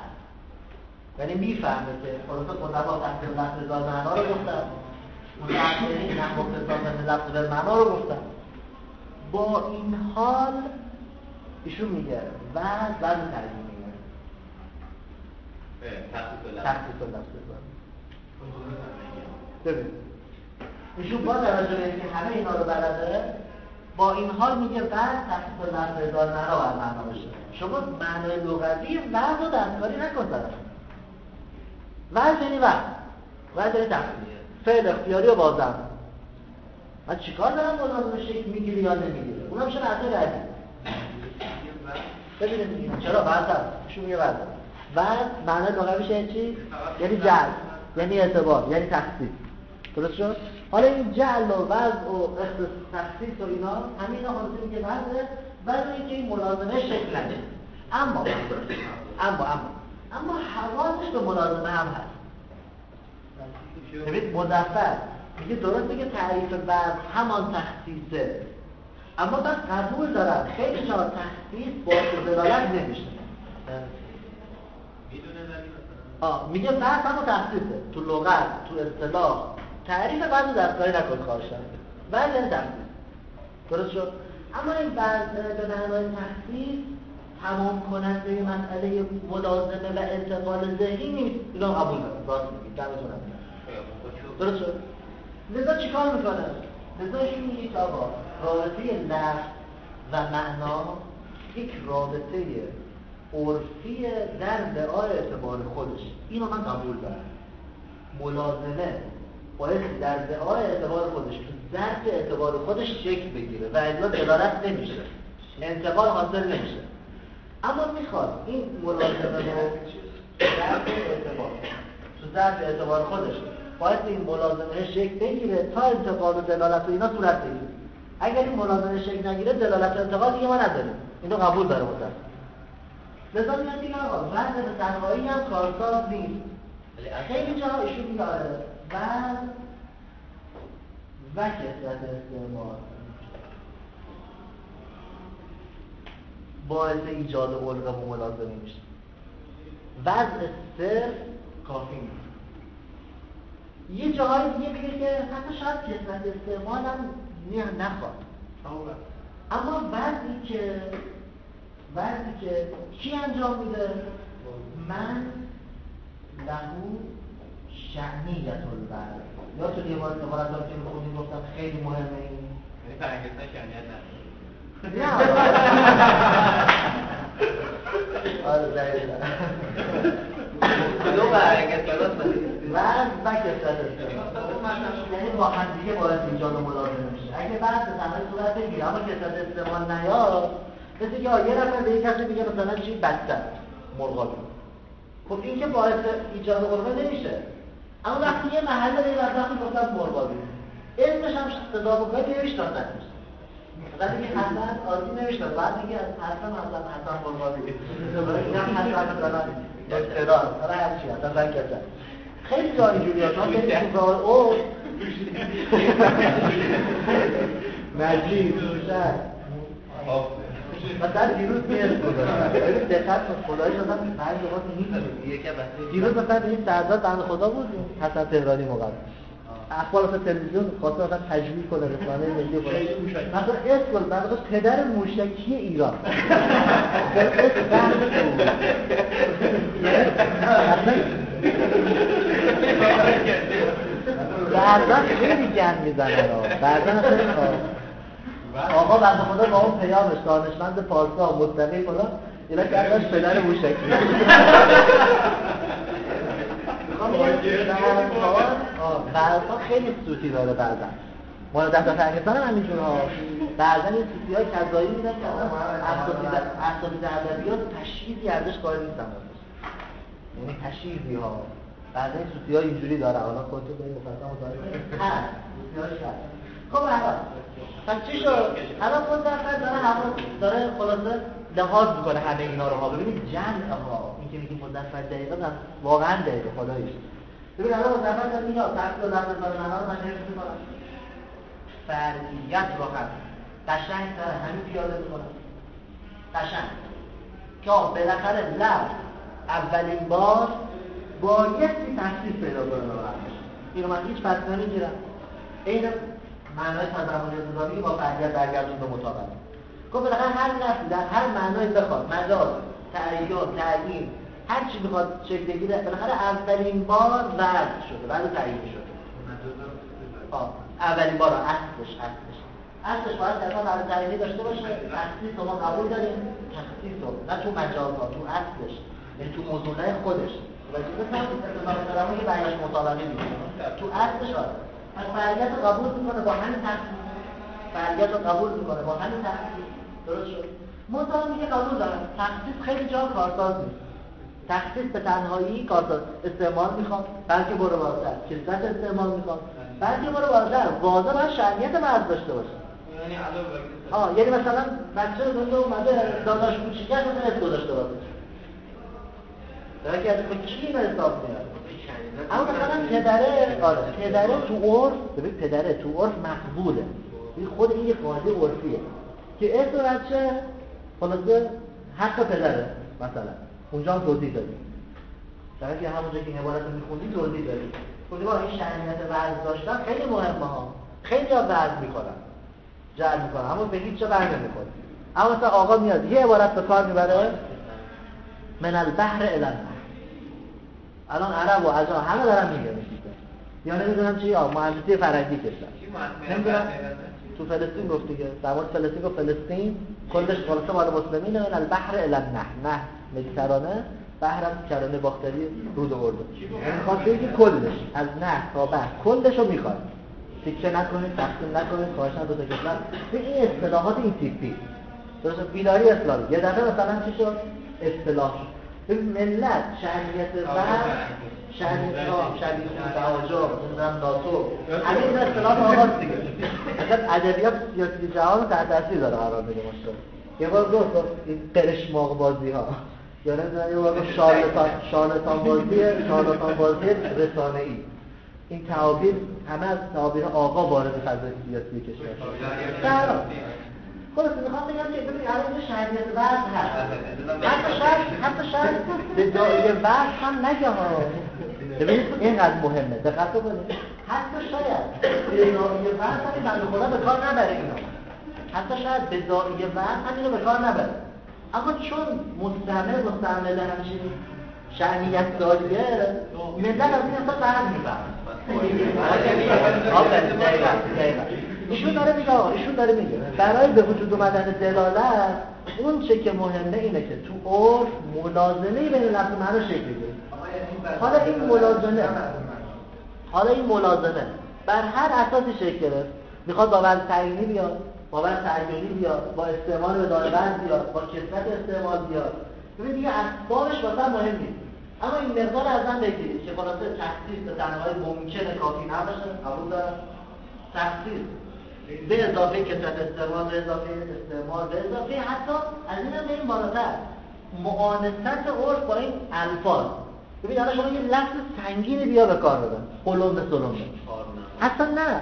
یعنی میفهمه که خلاصه مطلقا تحت لفظ دار معنا رو گفتن. متأخرین نه مختصاً لفظ به معنا رو گفتن. با این حال ایشون میگه و بعد تعیین میگه تخصیص و لفظ ببین ایشون با توجه به اینکه همه اینا رو بلده با این حال میگه بعد تخصیص و لفظ دار معنا باید معنا بشه. شما معنای لغوی بعد رو دستکاری نکن دارم بعد یعنی بعد بعد یعنی تخصیص فعل اختیاری و بازم من چیکار دارم ملازمه شکل میگیری یا نمیگیره؟ اونم شما اثر عدی ببینید چرا بعد هست شما میگه بعد بعد معنی لغویش یعنی چی؟ یعنی جعل، یعنی اعتبار، یعنی تخصیص. درست شد؟ حالا این جعل و وضع و تخصیص و اینا همین اینا حاضر میگه وضعه وضع اینکه این ملازمه شکل نده. اما اما اما اما حواسش به ملازمه هم هست. ببین مظفر میگه درست میگه تعریف وضع همان تخصیصه، اما من قبول دارم خیلی جا تخصیص با دلالت نمیشه. آه میگه وضع همان تخصیصه تو لغت، تو اصطلاح تعریف وضع دستکاری نکن خواهشم وضع یعنی تخصیص. درست شد؟ اما این وضع به معنای تخصیص تمام کننده مسئله ملازمه و انتقال ذهنی نیست. اینا قبول دارم، راست میگید، دمتون درست شد؟ لذا چی کار میکنه؟ لذا ایشون میگه که آقا رابطه لفظ و معنا یک رابطه عرفی در دعای اعتبار خودش. اینو من قبول دارم. ملازمه باید در دعای اعتبار خودش تو ظرف اعتبار خودش شکل بگیره و الا دلالت نمیشه، انتقال حاصل نمیشه. اما میخواد این ملازمه رو ظرف اعتبار تو ظرف اعتبار خودش باید این ملازمه شکل بگیره تا انتقال و دلالت و اینا صورت بگیره. اگر این ملازمه شکل نگیره دلالت و انتقال دیگه ما نداریم. اینو قبول داره مطلق. لذا میاد دیگه آقا وضع به تنهایی هم کارساز نیست. خیلی جا ایشون میگه آره وضع و کثرت استعمال باعث ایجاد علقه و ملازمه میشه. وضع صرف کافی نیست. یه جاهای دیگه میگه که حتی شاید کثرت استعمال هم نخواد، اما وضعی که وضعی که کی انجام میده؟ من لهو شعنیت الوضع. یا تو یه بار نقارت دارم که میخونی گفتم خیلی مهمه این یعنی فرنگستان شعنیت نداره. نه آره دقیقا دو برگه درست بعد و کسرت استعمال یعنی با هم دیگه باعث ایجاد ملازمه میشه. اگه بعد تنها صورت بگیره اما کسرت استعمال نیاد مثل که یه نفر به یک کسی بگه مثلا چی بسته مرغابی، خب این که باعث ایجاد غربه نمیشه. اما وقتی یه محله به وقتی گفتن مرغابی اسمش هم صدا بکنه نمیشناسن وقتی که حسن عادی نمیشناسن بعد میگه حسن حسن حسن مرغابی این هم حسن مثلا اعتراض حالا هر چی حسن زن کسن خیلی جا اینجوری هست ما بریم تو راه او مجید روشن مثلا دیروز میرس گذاشتن ببین دقت کن خدایش آدم بعضی اوقات نیست دیروز مثلا به این سردار بند خدا بود حسن تهرانی موقع اخبارات تلویزیون خواسته مثلا تجویز کنه رسانه ملی باشه مثلا اسم بعد پدر موشکی ایران بعضا خیلی گند میزنه بعضا خیلی آقا بنده خدا با اون پیامش دانشمند پارسا مستقیم خدا اینا که ازش پدر موشکی بعضا خیلی سوتی داره بعضا مال دست فرنگستان هم همینجور ها بعضا این سوتی های کذایی میدن که اساتید ادبیات تشریفی ازش کار نیستن یعنی تشریفی ها بعضا این سوتی ها اینجوری داره حالا خودتو به این مفصل مطالعه هست سوتی هاش هست. خب الان پس چی شد؟ الان مدفع داره همون داره خلاصه لحاظ میکنه همه اینا رو ها. ببینید جمع ها این که میگیم مدفع دقیقه هم واقعا دقیقه خداییش. ببین الان مدفع داره میگه تحصیل و لحظه داره منها رو من نرسه میکنم فردیت رو هم قشنگ تر همین پیاده میکنم قشنگ که بالاخره لحظ اولین بار بایستی تحصیل پیدا کنه رو همش این رو من هیچ پس نمیگیرم این معنای تضمن انتظامی با فردیت برگردون به مطابقت. خب بالاخره هر نفسی در هر معنای بخواد مجاز، تعیین، تعیین هر چی بخواد شکل بگیره بالاخره اولین بار وضع شده بعد تعیین شده. آه اولین بار اصلش اصلش اصلش باید در واقع برای تعیینی داشته باشه. اصلی شما قبول داریم تخصیص رو نه تو مجاز ها تو اصلش یعنی تو موضوعه خودش و چیزا هم استفاده که برایش مطابقه میشه تو اصلش هست. از فعالیت رو قبول میکنه با همین تخصیص فعالیت رو قبول میکنه با همین تخصیص درست شد. مطابق میگه قبول دارم تخصیص خیلی جا کارساز نیست. تخصیص به تنهایی کارساز استعمال میخواد بلکه برو بالاتر کسرت استعمال میخواد بلکه برو بالاتر واضح باید شرعیت مرز داشته باشه. یعنی علاوه بر آه یعنی مثلا بچه دنیا اومده داداش کوچیکش مثلا اسم داشته باشه درکی از به کی این حساب میاد. اما مثلا پدره آره پدره تو عرف ببین پدره تو عرف مقبوله این خود این یه قاعده عرفیه که اسم بچه خلاصه حق پدره مثلا اونجا هم توضیح دادیم در که همونجا که این عبارت رو میخوندی توضیح دادیم خودی با این شرعیت ورز داشتن خیلی مهمه ها خیلی ها ورز میکنن جر میکنن اما به هیچ جا بر نمیخوره. اما مثلا آقا میاد یه عبارت به کار میبره من البحر الی البحر الان عرب و عجم همه دارن میگن یا نمیدونم چی ها مهندسی فرنگی کشتن نمیدونم تو فلسطین گفت دیگه در مورد فلسطین گفت فلسطین کلش خلاصه مال مسلمینه من البحر الی النهر نه مدیترانه بحرم کرانه باختری رود اردن میخواد بگه کلش از نهر تا بحر کلش رو میخواد تیکه نکنید تقسیم نکنید خواهشن دو تا کشور به این اصطلاحات این تیپی درست بیداری اسلامی یه دفعه مثلا چی شد اصطلاح به ملت شرعیت وحد شرعیت ها شرعیت تعاجب نظام ناتو همین اصطلاح آغاز دیگه اصلا ادبیات سیاسی جهان تحت تاثیر داره قرار میده ماشاءالله. یه بار گفت این قرشماق بازی ها یا نمیدونم یه بار شارلاتان شارلاتان بازی شارلاتان بازی رسانه‌ای این تعابیر همه از تعابیر آقا وارد فضای سیاسی کشور شد. خلاص میخوام بگم که ببین الان یه شرعیت وضع هست حتی شاید حتی شاید به دایره وضع هم نگه ها ببینید اینقدر مهمه دقت کنید حتی شاید به دایره وضع هم بنده خدا به کار نبره اینا حتی شاید به دایره وضع هم اینو به کار نبره اما چون مستعمل مستعمل همچین شرعیت داریه ملت از این اصلا برد میبرد آفرین دقیقا دقیقا ایشون داره میگه آقا ایشون داره میگه برای به وجود اومدن دلالت اون چه که مهمه اینه که تو عرف ملازمه بین لفظ و معنی شکل بگیره. حالا این ملازمه حالا این ملازمه بر هر اساسی شکل گرفت. میخواد با وزن تعیینی بیاد، با وزن تعیینی بیاد، با استعمال به دار وزن بیاد، با کثرت استعمال بیاد. ببین دیگه اسبابش واسه مهم نیست. اما این مقدار از من بگیرید که خلاصه تخصیص به تنهایی ممکنه کافی نباشه. قبول دارم؟ تخصیص به اضافه کثرت استعمال، به اضافه استعمال، به اضافه حتی از این هم بریم بالاتر معانست عرف با این الفاظ. ببین الان شما یه لفظ سنگینی بیا به کار ببر، قلمبه سلمبه، اصلا نه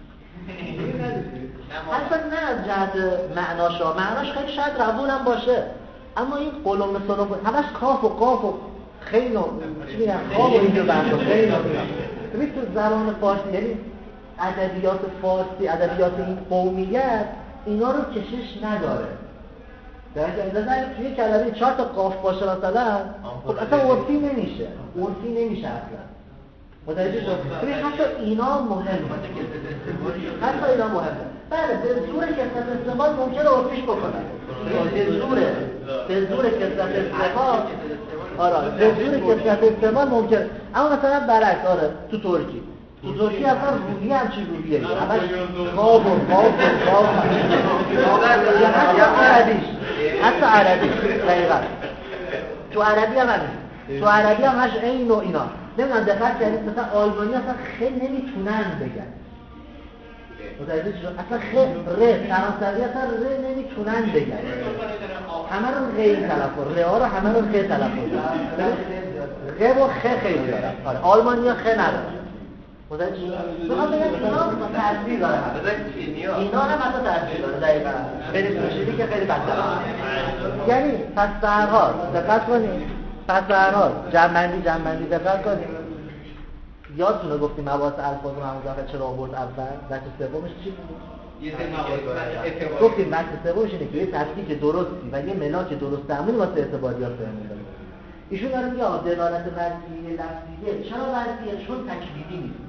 اصلا نه از جهت معناش ها، معناش خیلی شاید روون هم باشه، اما این قلمبه سلمبه همش کاف و قاف و خیلی و چی میگن خواب و اینجور بحث و خیلی ببین تو زبان فارسی، یعنی ادبیات فارسی، ادبیات این قومیت اینا رو کشش نداره. در اینجا توی کلمه چهار تا قاف باشه مثلا، خب اصلا عرفی نمیشه، عرفی نمیشه اصلا. متوجه شد؟ ببین حتی اینا مهمه، حتی اینا مهمه. بله به زور کثرت استعمال ممکنه عرفیش بکنن، به زور به زور کثرت استعمال آره به زور کثرت استعمال ممکنه. اما مثلا برعکس آره تو ترکی تو ترکی اصلا روحی همچین روحیه همش خواب و خواب و خواب حتی عربیش حتی عربیش دقیقا تو عربی هم همین تو عربی هم هش این و اینا نمیدونم دقت کردید مثلا آلمانی اصلا خیلی نمیتونن بگن متوجه شد اصلا خیلی ر فرانسوی اصلا ر نمیتونن بگن همه رو غیر تلفظ ر ها رو همه رو غیر تلفظ غ و خ خیلی دارن آره آلمانی ها خ ندارن متوجه شد میخوام بگم اینا تاثیر داره اینا هم حتی تاثیر داره دقیقاً خیلی مشکلی که خیلی بدتره یعنی پس به هر حال دقت کنید پس به هر حال جمع‌بندی جمع‌بندی دقت کنید یادتونه گفتیم مباحث الفاظ رو همون دفعه چرا آورد اول بحث سومش چی بود؟ یه سری گفتیم بحث سومش اینه که یه تفکیک درستی و یه ملاک درست درمونی واسه اعتباریات فهمی داره. ایشون داره میگه دلالت مرجعی لفظیه چرا مرجعیه؟ چون تکلیدی نیست.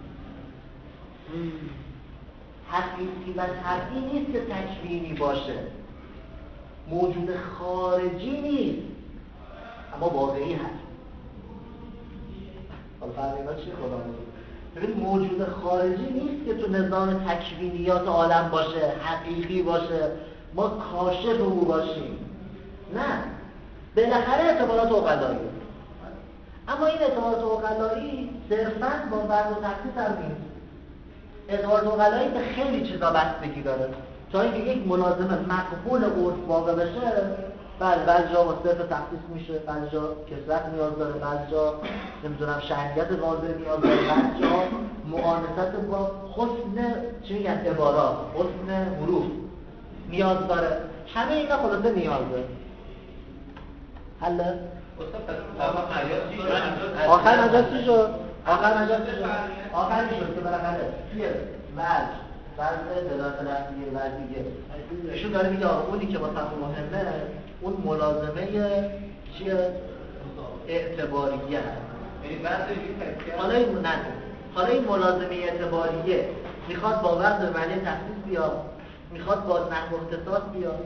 حقیقی و طبعی نیست که تکوینی باشه، موجود خارجی نیست اما واقعی هست. حالا فرقینا چی خدا میگه؟ ببین موجود خارجی نیست که تو نظام تکوینیات عالم باشه، حقیقی باشه، ما کاشف او باشیم. نه، بالاخره اعتبارات عقلایی. اما این اعتبارات عقلایی صرفاً با بعض و تخصیص هم نیست. اعتبارات عقلایی به خیلی چیزا بستگی داره. تا اینکه یک ملازمه مقبول عرف واقع بشه، بله بعضی جا با صرف تخصیص میشه، بعضی جا کثرت نیاز داره، بعضی جا نمیدونم شهریت واضح نیاز داره، بعضی جا معانست با حسن چی میگن عبارات، حسن حروف نیاز داره. همه اینا خلاصه نیاز داره. حل آخر مجاز چی شد؟ آخر مجاز چی شد؟ آخر می شد که بالاخره توی وجه وجه دلالت لفظیه وجهیه ایشون داره میگه اونی که واسه مهمه اون ملازمه چیه؟ اعتباریه هست. حالا این نه حالا این ملازمه اعتباریه میخواد با وقت به معنی تخصیص بیاد، میخواد با نحو اختصاص بیاد.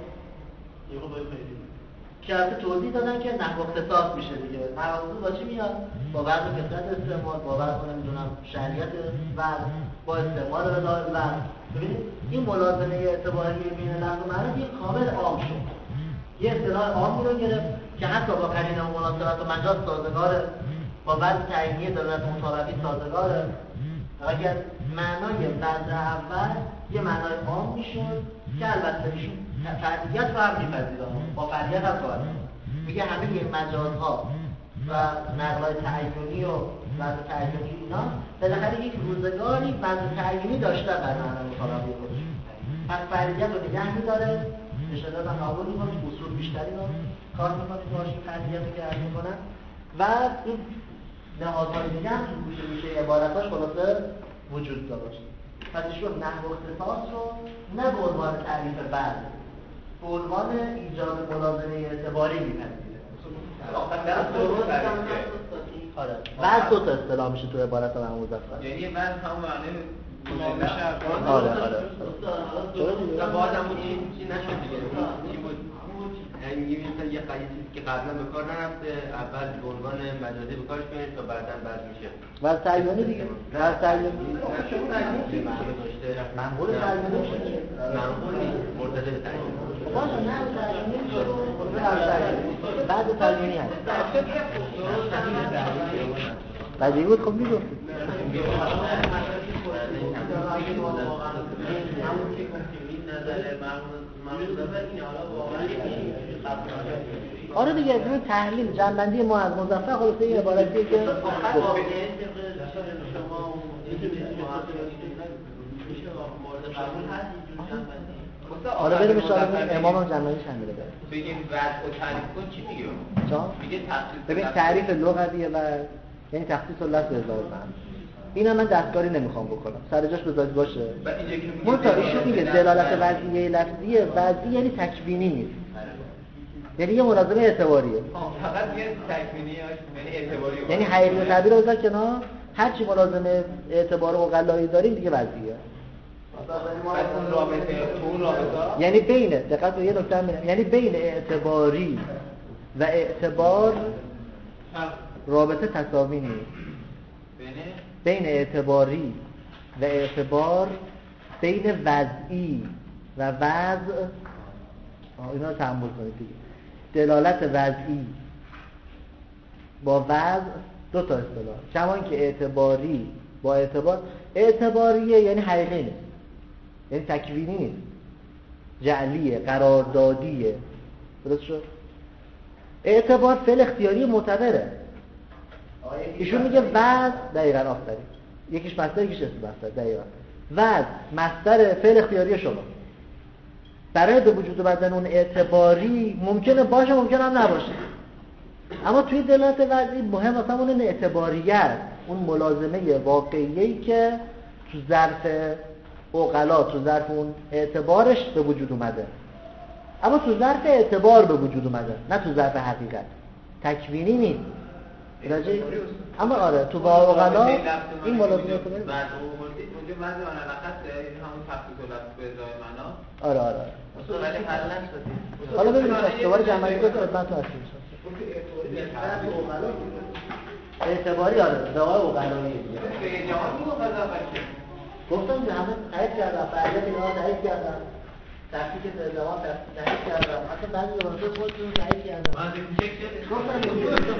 که البته توضیح دادن که نحو اختصاص میشه دیگه. نحو اختصاص با چی میاد؟ با وضع کثرت استعمال، با وضع نمیدونم شریعت وضع، با استعمال رضای وضع. ببینید این ملازمه اعتباری بین لفظ و معنی یه کامل عام شد. یه اصطلاح عامی رو گرفت که حتی با قرینه و مناسبت و مجاز سازگاره، با وضع تعیینی دلالت مطابقی سازگاره. اگر معنای وضع اول یه معنای عام میشد که البته میشون فردیت رو هم میپذیره، با فردیت هم کار میگه همه این مجازها و نقلای تعیینی و وضع تعیینی اینا بالاخره یک روزگاری وضع تعیینی داشتن بر معنای مطابقی خودش. پس فردیت رو نگه میداره، اشتراط هم نابود میکنه، اصول بیشتری رو کار میکنه که باشی فردیت رو گرد میکنن و این نهادهای دیگه هم تو گوشه گوشه عبارتاش خلاصه وجود داشت. پس ایشون نحو اختصاص رو نه به عنوان تعریف بعد، به عنوان ایجاد ملازمه اعتباری میپذیره. آره. بعد دو تا اصطلاح میشه تو عبارت مرموز است. یعنی من هم معنی آره آره چرا دیگه و بازم اون چی چی نشد دیگه چی بود یعنی میگیم مثلا یه قضیه چیزی که قبلا به کار نرفته اول به عنوان مجازی به کارش بیاریم تا بعداً بد میشه و تعیینی دیگه و تعیینی معنی داشته منقول تعیینی منقول نیست مرتضی به تعیین باشه نه تعیینی بعد تعیینی هست بدیهی بود خب میگفتی آره دیگه این تحلیل جنبندی ما از مظفر خلاصه این عبارتیه که آره بریم اشاره کنیم امام هم جنبندیش هم میره بگیم وضع و تعریف کن چی میگه؟ چون؟ میگه تخصیص ببین تعریف لغویه و یعنی تخصیص لفظ به اضافه فهم اینا من دستکاری نمیخوام بکنم سر جاش بذارید باشه منتها ایشون میگه دلالت وضعیه لفظیه وضعی یعنی تکوینی نیست یعنی یه ملازمه اعتباریه فقط یه تکوینی یعنی اعتباری یعنی حقیقی و تعبیر رو بذار کنار هرچی ملازمه اعتبار و غلایی داریم دیگه وضعیه اون رابطه اون رابطه یعنی بین دقت یه نکته هم میگم یعنی بین اعتباری و اعتبار رابطه تساوی نیست بین اعتباری و اعتبار بین وضعی و وضع اینا رو تحمل کنید دیگه دلالت وضعی با وضع دو تا اصطلاح کمان که اعتباری با اعتبار اعتباریه یعنی حقیقی نیست یعنی تکوینی نیست جعلیه قراردادیه درست شد اعتبار فعل اختیاری معتبره ایشون میگه وضع دقیقاً آفرین یکیش مصدر یکیش اسم مصدر دقیقاً وضع مصدر فعل اختیاری شما برای به وجود اومدن اون اعتباری ممکنه باشه ممکنه هم نباشه اما توی دلالت وضعی مهم واسه اون اعتباریت اون ملازمه واقعیه‌ای که تو ظرف عقلا تو ظرف اون اعتبارش به وجود اومده اما تو ظرف اعتبار به وجود اومده نه تو ظرف حقیقت تکوینی نیست راجع اما آره تو با عقلا این ملازمه بعد اونجا بعد اون علاقه همون تخصیص لفظ به ازای معنا آره آره ولی حل نشد حالا ببینید دوباره جمعی کنید خدمتتون هستیم اعتباری آره دعای عقلایی به جهان میگه قضا بشه گفتم که همه تایید کردن فعالیت اینا تایید کردن تحقیق زمان تایید کردن اصلا بعضی دوباره خودتون تایید کردن من دیگه چک گفتم